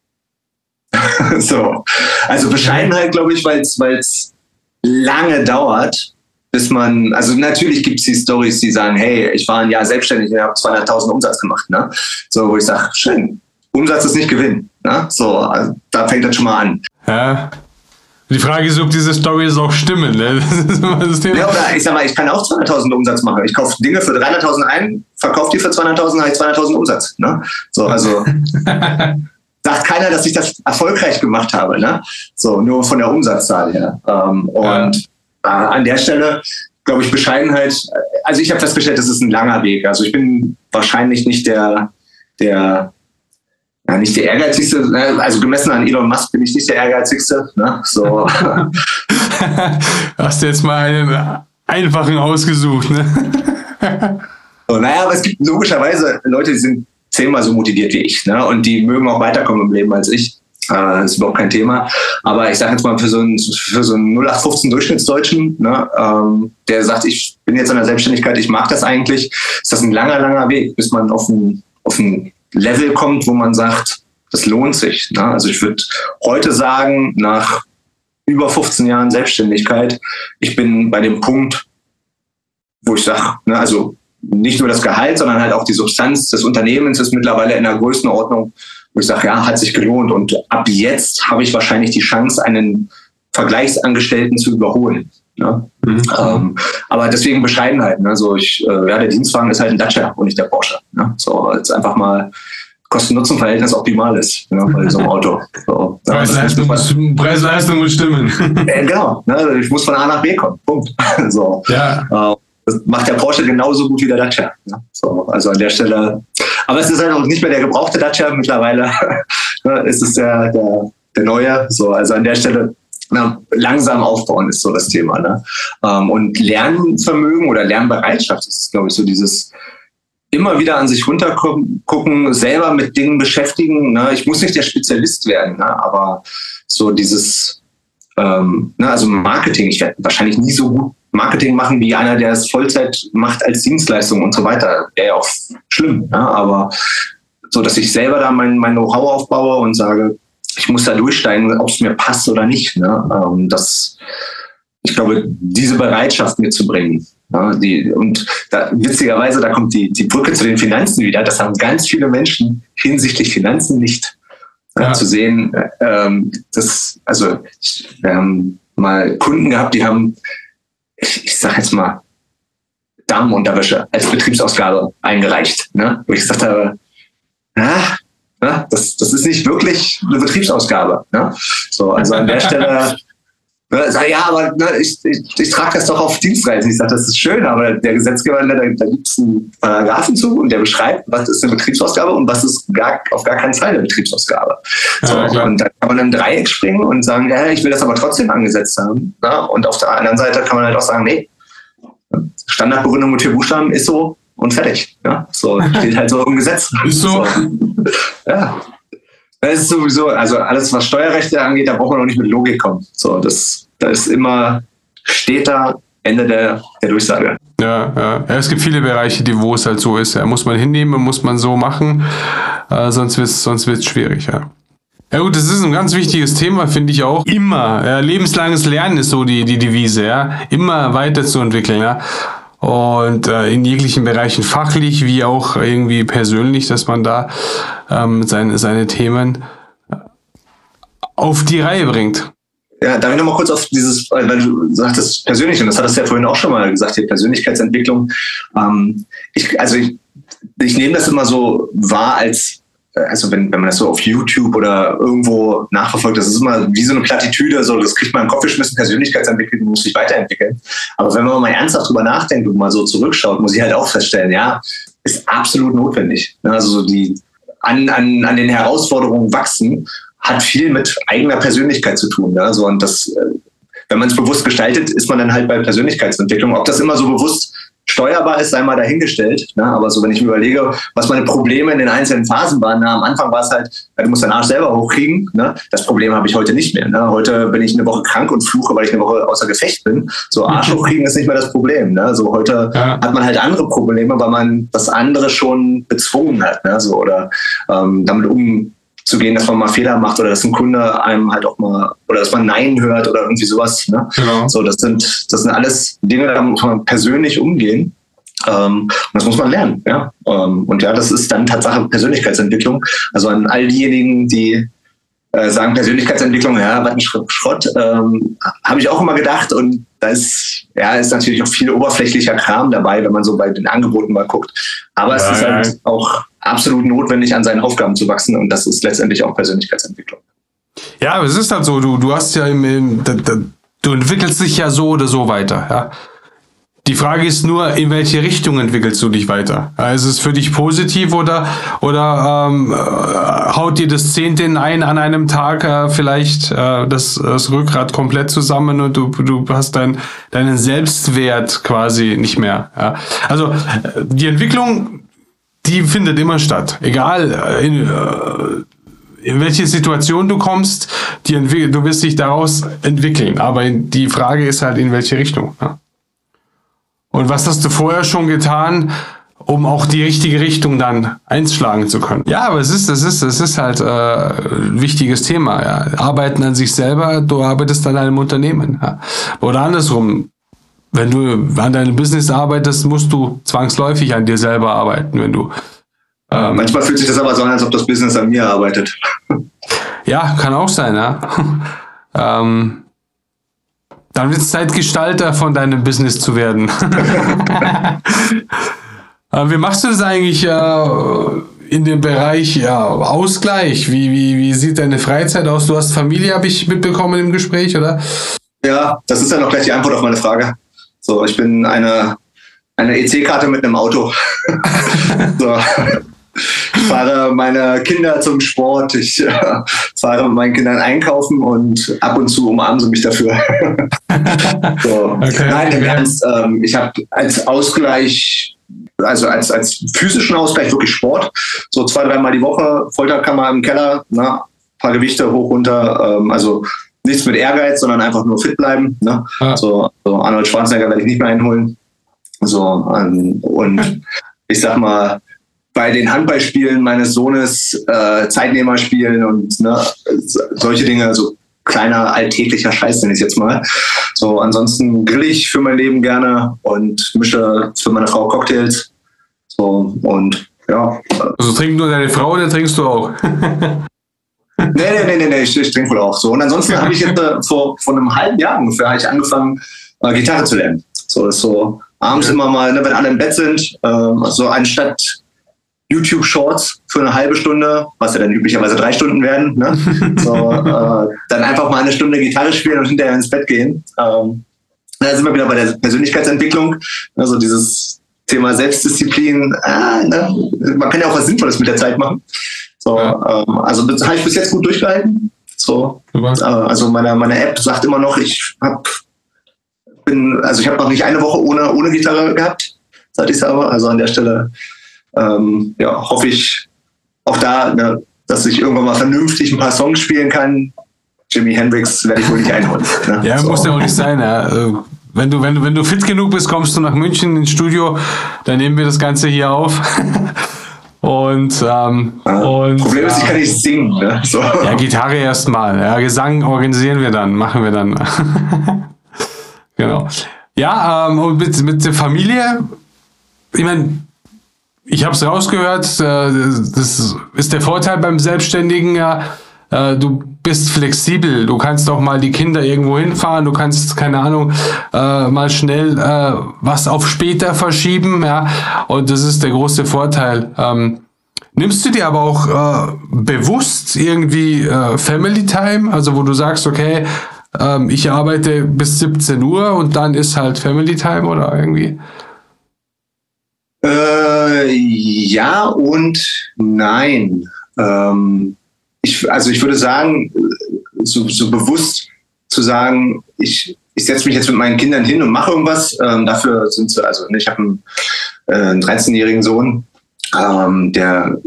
So. Also Bescheidenheit, glaube ich, weil es lange dauert, bis man, also natürlich gibt es die Storys, die sagen, hey, ich war ein Jahr selbstständig und habe zweihunderttausend Umsatz gemacht. Ne? So, wo ich sage, schön, Umsatz ist nicht Gewinn. Ne? So, also, da fängt das schon mal an. Ja. Die Frage ist, ob diese Storys auch stimmen. Ne? Das ist immer das Thema. Ja, oder ich sag mal, ich kann auch zweihunderttausend Umsatz machen. Ich kaufe Dinge für dreihunderttausend ein, verkaufe die für zweihunderttausend, habe ich zweihunderttausend Umsatz. Ne? So, also sagt keiner, dass ich das erfolgreich gemacht habe. Ne? So, nur von der Umsatzzahl her. Ähm, und ja. äh, an der Stelle, glaube ich, Bescheidenheit. Also ich habe festgestellt, das ist ein langer Weg. Also ich bin wahrscheinlich nicht der, der Ja, nicht der ehrgeizigste, also gemessen an Elon Musk bin ich nicht der ehrgeizigste. Ne? So. Hast du jetzt mal einen einfachen ausgesucht, ne? So, naja, aber es gibt logischerweise Leute, die sind zehnmal so motiviert wie ich, ne? Und die mögen auch weiterkommen im Leben als ich. Äh, das ist überhaupt kein Thema. Aber ich sage jetzt mal, für so einen, für so einen null acht fünfzehn Durchschnittsdeutschen, ne, ähm, der sagt, ich bin jetzt in der Selbstständigkeit, ich mag das eigentlich, ist das ein langer, langer Weg, bis man auf ein, auf ein Level kommt, wo man sagt, das lohnt sich. Ne? Also ich würde heute sagen, nach über fünfzehn Jahren Selbstständigkeit, ich bin bei dem Punkt, wo ich sage, ne, also nicht nur das Gehalt, sondern halt auch die Substanz des Unternehmens ist mittlerweile in der Größenordnung, wo ich sage, ja, hat sich gelohnt. Und ab jetzt habe ich wahrscheinlich die Chance, einen Vergleichsangestellten zu überholen. Ne? Mhm. Ähm, aber deswegen Bescheidenheit. Ne? So ich, äh, ja, der Dienstwagen ist halt ein Dacia und nicht der Porsche. Ne? So, als einfach mal Kosten-Nutzen-Verhältnis optimal ist, ne? Bei so einem Auto. So, Preis-Leistung muss, Preis-Leistung muss stimmen. Äh, genau. Ne? Ich muss von A nach B kommen. Punkt. So. Ja. Äh, das macht der Porsche genauso gut wie der Dacia. Ne? So, also an der Stelle. Aber es ist halt auch nicht mehr der gebrauchte Dacia. Mittlerweile ist es der, der, der neue. So, also an der Stelle na, langsam aufbauen ist so das Thema. Ne? Ähm, und Lernvermögen oder Lernbereitschaft ist, glaube ich, so dieses immer wieder an sich runtergucken, selber mit Dingen beschäftigen. Ne? Ich muss nicht der Spezialist werden, ne? Aber so dieses, ähm, ne? Also Marketing, ich werde wahrscheinlich nie so gut Marketing machen wie einer, der es Vollzeit macht als Dienstleistung und so weiter. Wäre ja auch schlimm, ne? Aber so, dass ich selber da mein, mein Know-how aufbaue und sage, ich muss da durchsteigen, ob es mir passt oder nicht. Ne? Ähm, das, ich glaube, diese Bereitschaft mitzubringen. Ja, die, und da, witzigerweise, da kommt die, die Brücke zu den Finanzen wieder. Das haben ganz viele Menschen hinsichtlich Finanzen nicht. Ja. Äh, zu sehen, ähm, das, also wir haben mal Kunden gehabt, die haben, ich, ich sag jetzt mal, Damenunterwäsche als Betriebsausgabe eingereicht. Ne? Wo ich gesagt habe, ah, ja, das, das ist nicht wirklich eine Betriebsausgabe. Ne? So, also an der Stelle, ne, sag, ja, aber ne, ich, ich, ich trage das doch auf Dienstreisen. Ich sage, das ist schön, aber der Gesetzgeber, ne, da, da gibt es einen Paragraphen zu und der beschreibt, was ist eine Betriebsausgabe und was ist gar, auf gar keinen Fall eine Betriebsausgabe. So, ja, und da kann man in ein Dreieck springen und sagen, ja, ich will das aber trotzdem angesetzt haben. Ne? Und auf der anderen Seite kann man halt auch sagen, nee, Standardbegründung mit vier Buchstaben ist so, und fertig. Ja, so steht halt so im Gesetz. Ist so. so. Ja. Das ist sowieso, also alles, was Steuerrechte angeht, da braucht man auch nicht mit Logik kommen. So, das, da ist immer, steht da Ende der, der Durchsage. Ja, ja, es gibt viele Bereiche, die, wo es halt so ist. Ja, muss man hinnehmen, muss man so machen, äh, sonst wird es sonst wird's schwierig. Ja. Ja gut, das ist ein ganz wichtiges Thema, finde ich auch. Immer, ja, lebenslanges Lernen ist so die, die Devise, ja, immer weiterzuentwickeln, ja. Und äh, in jeglichen Bereichen fachlich wie auch irgendwie persönlich, dass man da ähm, seine, seine Themen auf die Reihe bringt. Ja, darf ich nochmal kurz auf dieses, weil du sagtest persönlich, und das hattest du ja vorhin auch schon mal gesagt, hier Persönlichkeitsentwicklung. Ähm, ich, also ich, ich nehme das immer so wahr als, also wenn, wenn man das so auf YouTube oder irgendwo nachverfolgt, das ist immer wie so eine Plattitüde, so, das kriegt man in den Kopf geschmissen, Persönlichkeitsentwicklung muss sich weiterentwickeln. Aber wenn man mal ernsthaft drüber nachdenkt und mal so zurückschaut, muss ich halt auch feststellen, ja, ist absolut notwendig. Also die an, an, an den Herausforderungen wachsen, hat viel mit eigener Persönlichkeit zu tun. Also, und das, wenn man es bewusst gestaltet, ist man dann halt bei Persönlichkeitsentwicklung. Ob das immer so bewusst steuerbar ist, sei mal dahingestellt. Ne? Aber so, wenn ich mir überlege, was meine Probleme in den einzelnen Phasen waren, na, am Anfang war es halt, ja, du musst deinen Arsch selber hochkriegen. Ne? Das Problem habe ich heute nicht mehr. Ne? Heute bin ich eine Woche krank und fluche, weil ich eine Woche außer Gefecht bin. So, Arsch hochkriegen ist nicht mehr das Problem. Ne? So, heute ja. hat man halt andere Probleme, weil man das andere schon bezwungen hat. Ne? So, oder ähm, damit um zu gehen, dass man mal Fehler macht oder dass ein Kunde einem halt auch mal, oder dass man Nein hört oder irgendwie sowas. Ne? Genau. So, das sind, das sind alles Dinge, da muss man persönlich umgehen. Ähm, und das muss man lernen. Ja? Ähm, und ja, das ist dann Tatsache Persönlichkeitsentwicklung. Also an all diejenigen, die äh, sagen Persönlichkeitsentwicklung, ja, was ein Schrott, ähm, habe ich auch immer gedacht. Und da ist, ja, ist natürlich auch viel oberflächlicher Kram dabei, wenn man so bei den Angeboten mal guckt. Aber ja, es ist halt ja. auch absolut notwendig, an seinen Aufgaben zu wachsen, und das ist letztendlich auch Persönlichkeitsentwicklung. Ja, aber es ist halt so, du, du hast ja im, im da, da, du entwickelst dich ja so oder so weiter, ja. Die Frage ist nur, in welche Richtung entwickelst du dich weiter? Also ist es für dich positiv oder, oder ähm, haut dir das Zehnte ein an einem Tag äh, vielleicht äh, das, das Rückgrat komplett zusammen und du, du hast dein, deinen Selbstwert quasi nicht mehr. Ja? Also die Entwicklung, die findet immer statt. Egal in, äh, in welche Situation du kommst, die entwick- du wirst dich daraus entwickeln. Aber die Frage ist halt, in welche Richtung. Ja? Und was hast du vorher schon getan, um auch die richtige Richtung dann einschlagen zu können? Ja, aber es ist, es ist, es ist halt äh, ein wichtiges Thema. Ja. Arbeiten an sich selber, du arbeitest an einem Unternehmen. Ja. Oder andersrum, wenn du an deinem Business arbeitest, musst du zwangsläufig an dir selber arbeiten, wenn du. Ähm, Manchmal fühlt sich das aber so an, als ob das Business an mir arbeitet. Ja, kann auch sein, ja. ähm, Dann wird es Zeit, Gestalter von deinem Business zu werden. Wie machst du das eigentlich äh, in dem Bereich ja, Ausgleich? Wie, wie, wie sieht deine Freizeit aus? Du hast Familie, habe ich mitbekommen im Gespräch, oder? Ja, das ist dann auch gleich die Antwort auf meine Frage. So, ich bin eine, eine E C-Karte mit einem Auto. So. Ich fahre meine Kinder zum Sport, ich äh, fahre mit meinen Kindern einkaufen und ab und zu umarmen sie mich dafür. So. Okay, Nein, im okay. Ernst, ähm, ich habe als Ausgleich, also als, als physischen Ausgleich wirklich Sport, so zwei, dreimal die Woche, Folterkammer im Keller, na, paar Gewichte hoch, runter, ähm, also nichts mit Ehrgeiz, sondern einfach nur fit bleiben. Ne? Ah. So, so Arnold Schwarzenegger werde ich nicht mehr einholen. So, ähm, und ich sag mal, bei den Handballspielen meines Sohnes äh, Zeitnehmer spielen und ne, solche Dinge, so kleiner alltäglicher Scheiß, nenne ich jetzt mal. So, ansonsten grill ich für mein Leben gerne und mische für meine Frau Cocktails. So, und ja. Also trinkt nur deine Frau oder trinkst du auch? nee, nee, nee, nee, nee, ich, ich trinke wohl auch. So, und ansonsten habe ich jetzt äh, vor, vor einem halben Jahr ungefähr ich angefangen, äh, Gitarre zu lernen. So, das ist so abends okay. immer mal, ne, wenn alle im Bett sind, äh, so anstatt YouTube-Shorts für eine halbe Stunde, was ja dann üblicherweise drei Stunden werden, ne? So, äh, dann einfach mal eine Stunde Gitarre spielen und hinterher ins Bett gehen. Ähm, da sind wir wieder bei der Persönlichkeitsentwicklung. Also dieses Thema Selbstdisziplin, äh, ne? Man kann ja auch was Sinnvolles mit der Zeit machen. So, ja. ähm, also das habe ich bis jetzt gut durchgehalten. So, äh, also meine, meine App sagt immer noch, ich habe bin, also ich habe noch nicht eine Woche ohne, ohne Gitarre gehabt, seit ich habe. Also an der Stelle Ähm, ja, hoffe ich auch da, ne, dass ich irgendwann mal vernünftig ein paar Songs spielen kann. Jimi Hendrix werde ich wohl nicht einholen. Ne? Ja, so. Muss ja auch nicht sein. Ja. Wenn du, wenn du, wenn du fit genug bist, kommst du nach München ins Studio, dann nehmen wir das Ganze hier auf. Und, ähm, ja, und Problem ist, ich kann nicht singen. Ne? So. Ja, Gitarre erstmal. Ja, Gesang organisieren wir dann, machen wir dann. Genau. Ja, ähm, und mit, mit der Familie, ich meine, ich habe es rausgehört, das ist der Vorteil beim Selbstständigen, ja, äh, du bist flexibel, du kannst auch mal die Kinder irgendwo hinfahren, du kannst, keine Ahnung, äh, mal schnell äh, was auf später verschieben, ja, und das ist der große Vorteil. Ähm, nimmst du dir aber auch äh, bewusst irgendwie äh, Family Time, also wo du sagst, okay, ähm, ich arbeite bis siebzehn Uhr und dann ist halt Family Time oder irgendwie? Äh, ja und nein. Ähm, ich, also ich würde sagen, so, so bewusst zu sagen, ich, ich setze mich jetzt mit meinen Kindern hin und mache irgendwas. Ähm, dafür sind sie, also ich habe einen, äh, einen dreizehnjährigen Sohn, ähm, der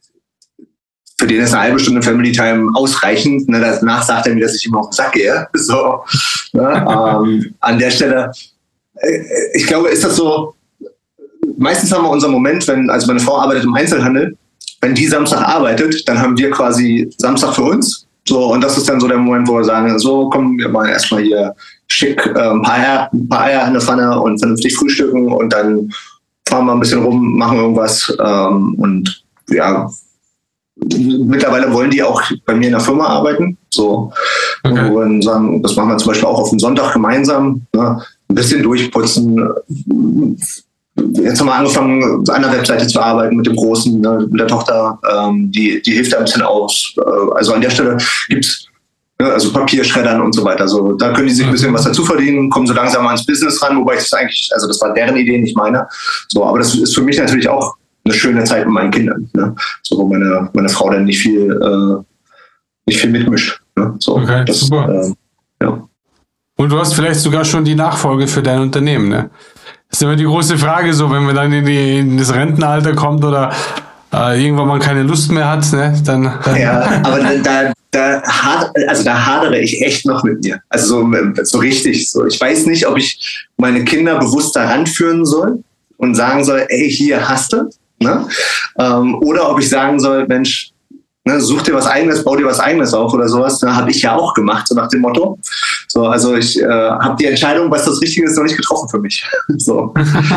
für den ist eine halbe Stunde Family Time ausreichend. Ne? Danach sagt er mir, dass ich immer auf den Sack gehe. So, ne? ähm, an der Stelle, äh, ich glaube, ist das so, meistens haben wir unseren Moment, wenn, also meine Frau arbeitet im Einzelhandel, wenn die Samstag arbeitet, dann haben wir quasi Samstag für uns. So, und das ist dann so der Moment, wo wir sagen, so, kommen wir mal erstmal hier schick äh, ein, paar Eier, ein paar Eier in der Pfanne und vernünftig frühstücken und dann fahren wir ein bisschen rum, machen irgendwas. Ähm, und ja, mittlerweile wollen die auch bei mir in der Firma arbeiten. So, okay. Und wir dann sagen, das machen wir zum Beispiel auch auf den Sonntag gemeinsam. Ne? Ein bisschen durchputzen. Jetzt haben wir angefangen, an der Webseite zu arbeiten mit dem Großen, ne, mit der Tochter. Ähm, die, die hilft da ein bisschen aus. Äh, also an der Stelle gibt es ne, also Papierschreddern und so weiter. Also da können die sich ein bisschen was dazu verdienen, kommen so langsam ans Business ran, wobei ich das eigentlich, also das war deren Idee, nicht meine. So, aber das ist für mich natürlich auch eine schöne Zeit mit meinen Kindern. Ne? So, wo meine, meine Frau dann nicht viel, äh, nicht viel mitmischt. Ne? So, okay, das, super. Äh, ja. Und du hast vielleicht sogar schon die Nachfolge für dein Unternehmen, ne? Das ist immer die große Frage, so wenn man dann in, die, in das Rentenalter kommt oder äh, irgendwann mal keine Lust mehr hat, ne, dann, dann ja, aber da, da, da, also da hadere ich echt noch mit mir. Also so, so richtig. So. Ich weiß nicht, ob ich meine Kinder bewusst daran führen soll und sagen soll, ey, hier hast du. Ne? Ähm, oder ob ich sagen soll, Mensch, ne, such dir was Eigenes, bau dir was Eigenes auf oder sowas. Ne, habe ich ja auch gemacht, so nach dem Motto. So, also ich äh, habe die Entscheidung, was das Richtige ist, noch nicht getroffen für mich. So.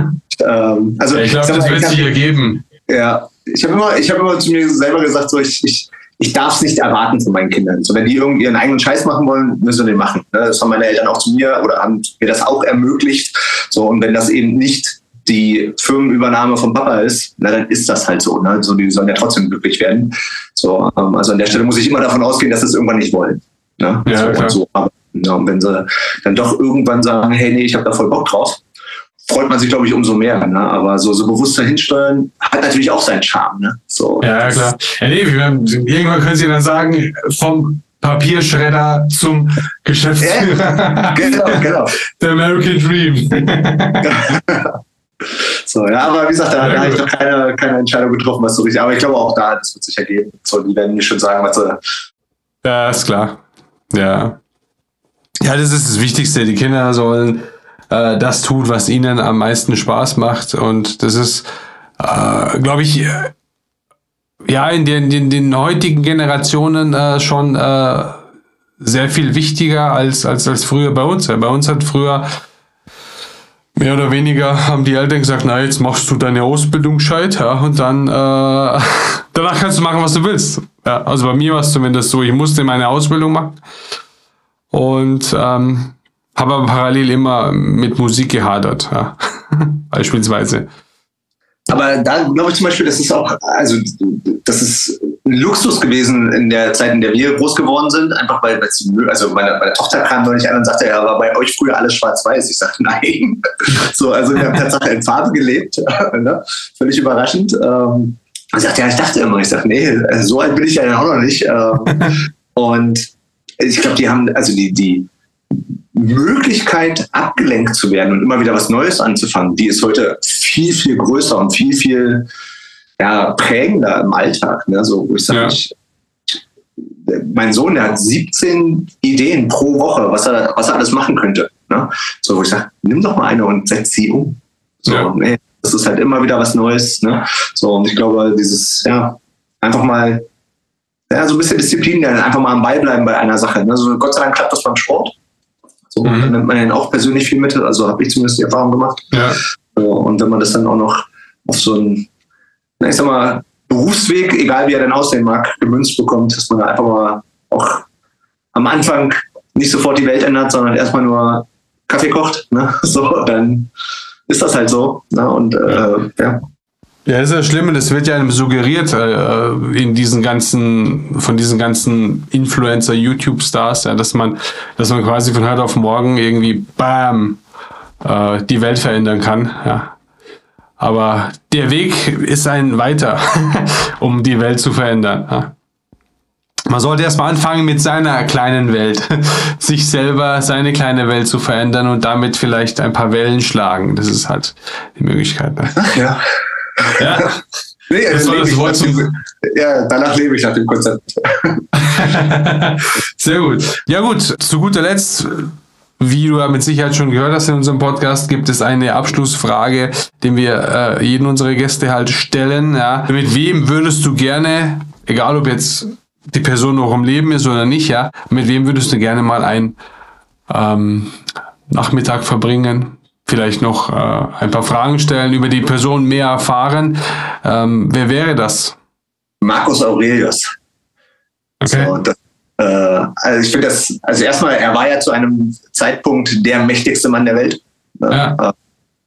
ähm, also, ja, ich glaube, das wird sich ergeben. Ja, ich habe immer, ich hab immer zu mir selber gesagt, so, ich, ich, ich darf es nicht erwarten von meinen Kindern. So, wenn die irgendwie ihren eigenen Scheiß machen wollen, müssen wir den machen. Ne? Das haben meine Eltern auch zu mir oder haben mir das auch ermöglicht. So, und wenn das eben nicht die Firmenübernahme vom Papa ist, na, dann ist das halt so. Ne? So, die sollen ja trotzdem glücklich werden. So, ähm, also an der Stelle muss ich immer davon ausgehen, dass sie es irgendwann nicht wollen. Ne? Ja, so, klar. Und so. Ja, und wenn sie dann doch irgendwann sagen, hey, nee, ich habe da voll Bock drauf, freut man sich, glaube ich, umso mehr. Ne? Aber so, so bewusst dahinsteuern hat natürlich auch seinen Charme. Ne? So, ja, klar. Ja, nee, irgendwann können Sie dann sagen, vom Papierschredder zum Geschäftsführer. Ja, genau, genau. Der American Dream. So, ja, aber wie gesagt, da, da habe ich noch keine, keine Entscheidung getroffen, was so richtig. Aber ich glaube auch da, das wird sich ergeben. So, die werden mir schon sagen, was sie. Ja, ist klar. Ja. Ja, das ist das Wichtigste. Die Kinder sollen äh, das tun, was ihnen am meisten Spaß macht. Und das ist, äh, glaube ich, äh, ja, in den, in den heutigen Generationen äh, schon äh, sehr viel wichtiger als, als, als früher bei uns. Bei uns hat früher mehr oder weniger haben die Eltern gesagt, na, jetzt machst du deine Ausbildung gescheit, ja, und dann äh, danach kannst du machen, was du willst. Ja, also bei mir war es zumindest so, ich musste meine Ausbildung machen. Und ähm, habe aber parallel immer mit Musik gehadert, ja. Beispielsweise. Aber da glaube ich zum Beispiel, das ist auch, also das ist ein Luxus gewesen in der Zeit, in der wir groß geworden sind, einfach weil, also meine, meine Tochter kam neulich an und sagte, ja, war bei euch früher alles schwarz-weiß? Ich sagte, nein. So, also wir haben tatsächlich in Farbe gelebt, ne? Völlig überraschend. Ähm, ich sagte, ja, ich dachte immer, ich sagte, nee, so alt bin ich ja auch noch nicht. Ähm, und ich glaube, die haben, also die, die Möglichkeit, abgelenkt zu werden und immer wieder was Neues anzufangen, die ist heute viel, viel größer und viel, viel ja, prägender im Alltag. Ne? So, wo ich sage, ja. ich, mein Sohn, der hat siebzehn Ideen pro Woche, was er, was er alles machen könnte. Ne? So, wo ich sage, nimm doch mal eine und setz sie um. So, ja. Nee, das ist halt immer wieder was Neues. Ne? So, und ich glaube, dieses, ja, einfach mal ja, so ein bisschen Disziplin lernen, einfach mal am Ball bleiben bei einer Sache. Ne? So, Gott sei Dank klappt das beim Sport. So, mhm. Dann nimmt man dann auch persönlich viel mit, also habe ich zumindest die Erfahrung gemacht. Ja. So, und wenn man das dann auch noch auf so einen, na, ich sag mal, Berufsweg, egal wie er denn aussehen mag, gemünzt bekommt, dass man da einfach mal auch am Anfang nicht sofort die Welt ändert, sondern erstmal nur Kaffee kocht, ne? So, dann ist das halt so. Ne? Und äh, ja. Ja, das ist ja schlimm, das wird ja einem suggeriert äh, in diesen ganzen, von diesen ganzen Influencer, YouTube-Stars, ja, dass man, dass man quasi von heute auf morgen irgendwie bam äh, die Welt verändern kann. Ja. Aber der Weg ist ein weiter, um die Welt zu verändern. Ja. Man sollte erstmal anfangen mit seiner kleinen Welt, sich selber seine kleine Welt zu verändern und damit vielleicht ein paar Wellen schlagen. Das ist halt die Möglichkeit. Ne? Ja. Ja, nee, das lebe ich nach dem, ja, danach lebe ich nach dem Konzept. Sehr gut. Ja gut, zu guter Letzt, wie du ja mit Sicherheit schon gehört hast in unserem Podcast, gibt es eine Abschlussfrage, die wir äh, jeden unserer Gäste halt stellen. Ja. Mit wem würdest du gerne, egal ob jetzt die Person noch im Leben ist oder nicht, ja, mit wem würdest du gerne mal einen ähm, Nachmittag verbringen? Vielleicht noch äh, ein paar Fragen stellen, über die Person mehr erfahren. Ähm, wer wäre das? Marcus Aurelius. Okay. So, das, äh, also ich finde das, also erstmal, er war ja zu einem Zeitpunkt der mächtigste Mann der Welt. Ja, äh,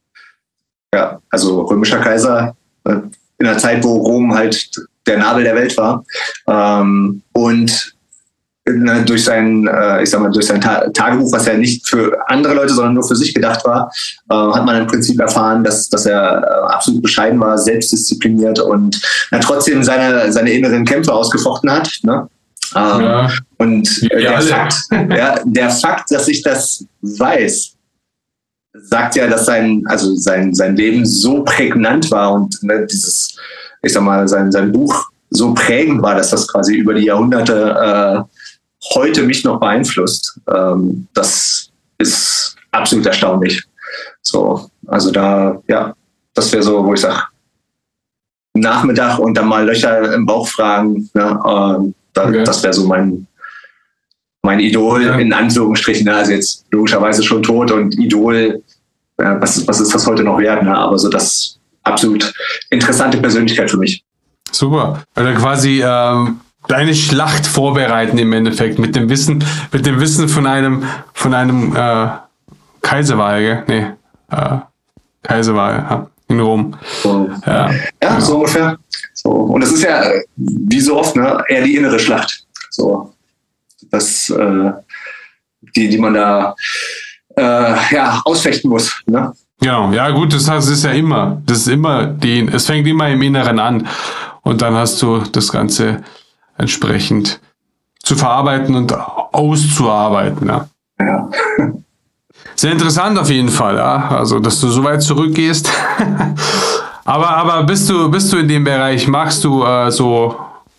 ja also römischer Kaiser, äh, in einer Zeit, wo Rom halt der Nabel der Welt war. Ähm, und durch sein, äh, ich sag mal, durch sein Ta- Tagebuch, was ja nicht für andere Leute, sondern nur für sich gedacht war, äh, hat man im Prinzip erfahren, dass, dass er äh, absolut bescheiden war, selbstdiszipliniert und äh, trotzdem seine, seine inneren Kämpfe ausgefochten hat. Ne? Ähm, ja. Und äh, der, Fakt, ja, der Fakt, dass ich das weiß, sagt ja, dass sein, also sein, sein Leben so prägnant war und ne, dieses, ich sag mal, sein, sein Buch so prägend war, dass das quasi über die Jahrhunderte äh, heute mich noch beeinflusst. Ähm, das ist absolut erstaunlich. So, also da, ja, das wäre so, wo ich sage, Nachmittag und dann mal Löcher im Bauch fragen. Ne? Ähm, da, okay. Das wäre so mein, mein Idol, ja. In Anführungsstrichen. Ne? Also jetzt logischerweise schon tot und Idol, ja, was, was ist das heute noch wert? Ne? Aber so das absolut interessante Persönlichkeit für mich. Super. Also quasi ähm, deine Schlacht vorbereiten im Endeffekt mit dem Wissen, mit dem Wissen von einem, von einem äh, Kaiser war er, gell? Nee, äh, Kaiser war er, ja, in Rom. So. Ja, ja genau. So ungefähr. So. Und das ist ja, wie so oft, ne, eher die innere Schlacht. So, das, äh, die, die man da äh, ja, ausfechten muss. Ne? Genau, ja gut, das heißt, es ist ja immer, das ist immer die, es fängt immer im Inneren an und dann hast du das Ganze entsprechend zu verarbeiten und auszuarbeiten. Ja. Ja. Sehr interessant auf jeden Fall, ja. Also, dass du so weit zurückgehst. aber, aber bist du, bist du in dem Bereich, magst du äh, so?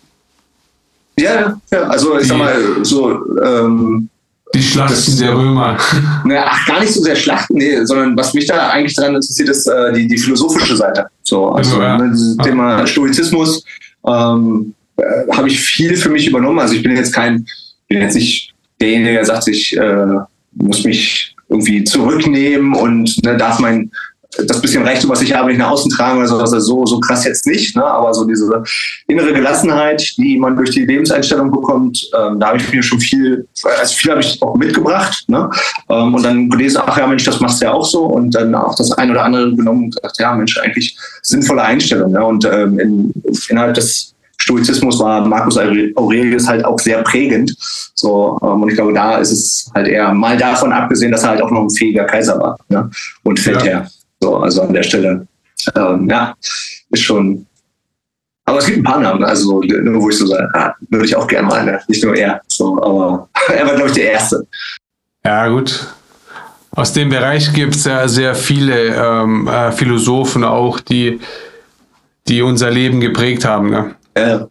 Ja, ja, also ich sag mal so. Ähm, die Schlachten der Römer. Na, ach, gar nicht so sehr Schlachten, nee, sondern was mich da eigentlich daran interessiert, ist äh, die, die philosophische Seite. So, also ja. ne, dieses ja. Thema Stoizismus ähm, äh, habe ich viel für mich übernommen. Also ich bin jetzt kein, bin jetzt nicht derjenige, der sagt, ich äh, muss mich irgendwie zurücknehmen und ne, darf mein das bisschen Reichtum, was ich habe, nicht nach außen tragen oder so, also so, so krass jetzt nicht, ne? Aber so diese innere Gelassenheit, die man durch die Lebenseinstellung bekommt, ähm, da habe ich mir schon viel, also viel habe ich auch mitgebracht, ne? Ähm, und dann gelesen, ach ja Mensch, das machst du ja auch so und dann auch das ein oder andere genommen und gesagt, ja Mensch, eigentlich sinnvolle Einstellung, ja? Und ähm, in, innerhalb des Stoizismus war Marcus Aurelius halt auch sehr prägend. So, ähm, und ich glaube, da ist es halt eher mal davon abgesehen, dass er halt auch noch ein fähiger Kaiser war, ne? Und Feldherr. Ja. So, also an der Stelle, ähm, ja, ist schon. Aber es gibt ein paar Namen, also wo ich so sage, ah, würde ich auch gerne mal, ne? Nicht nur er. So, aber er war, glaube ich, der Erste. Ja, gut. Aus dem Bereich gibt es ja sehr viele ähm, äh, Philosophen auch, die, die unser Leben geprägt haben. Ne? Ja.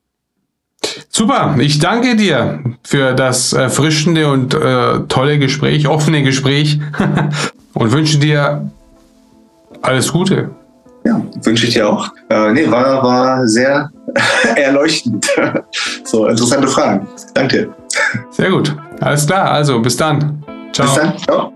Super, ich danke dir für das erfrischende und äh, tolle Gespräch, offene Gespräch und wünsche dir alles Gute. Ja, wünsche ich dir auch. Äh, nee, war, war sehr erleuchtend. So, interessante Fragen. Danke. Sehr gut. Alles klar, also bis dann. Ciao. Bis dann. Ciao.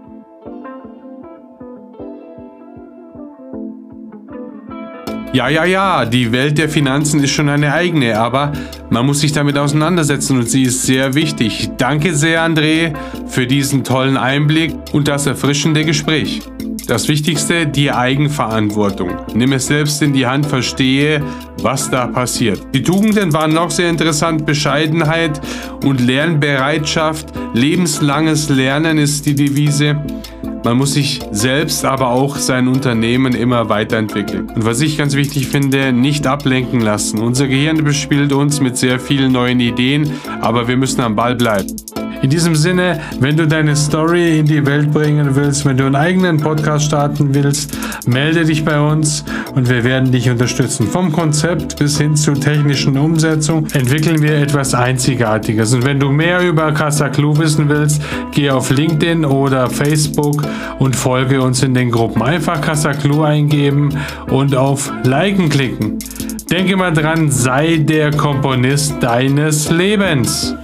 Ja, ja, ja, die Welt der Finanzen ist schon eine eigene, aber man muss sich damit auseinandersetzen und sie ist sehr wichtig. Danke sehr, André, für diesen tollen Einblick und das erfrischende Gespräch. Das Wichtigste, die Eigenverantwortung. Nimm es selbst in die Hand, verstehe, was da passiert. Die Tugenden waren noch sehr interessant. Bescheidenheit und Lernbereitschaft. Lebenslanges Lernen ist die Devise. Man muss sich selbst, aber auch sein Unternehmen immer weiterentwickeln. Und was ich ganz wichtig finde, nicht ablenken lassen. Unser Gehirn bespielt uns mit sehr vielen neuen Ideen, aber wir müssen am Ball bleiben. In diesem Sinne, wenn du deine Story in die Welt bringen willst, wenn du einen eigenen Podcast starten willst, melde dich bei uns und wir werden dich unterstützen. Vom Konzept bis hin zur technischen Umsetzung entwickeln wir etwas Einzigartiges. Und wenn du mehr über Casa Clue wissen willst, geh auf LinkedIn oder Facebook und folge uns in den Gruppen. Einfach Casa Clue eingeben und auf Liken klicken. Denke mal dran, sei der Komponist deines Lebens.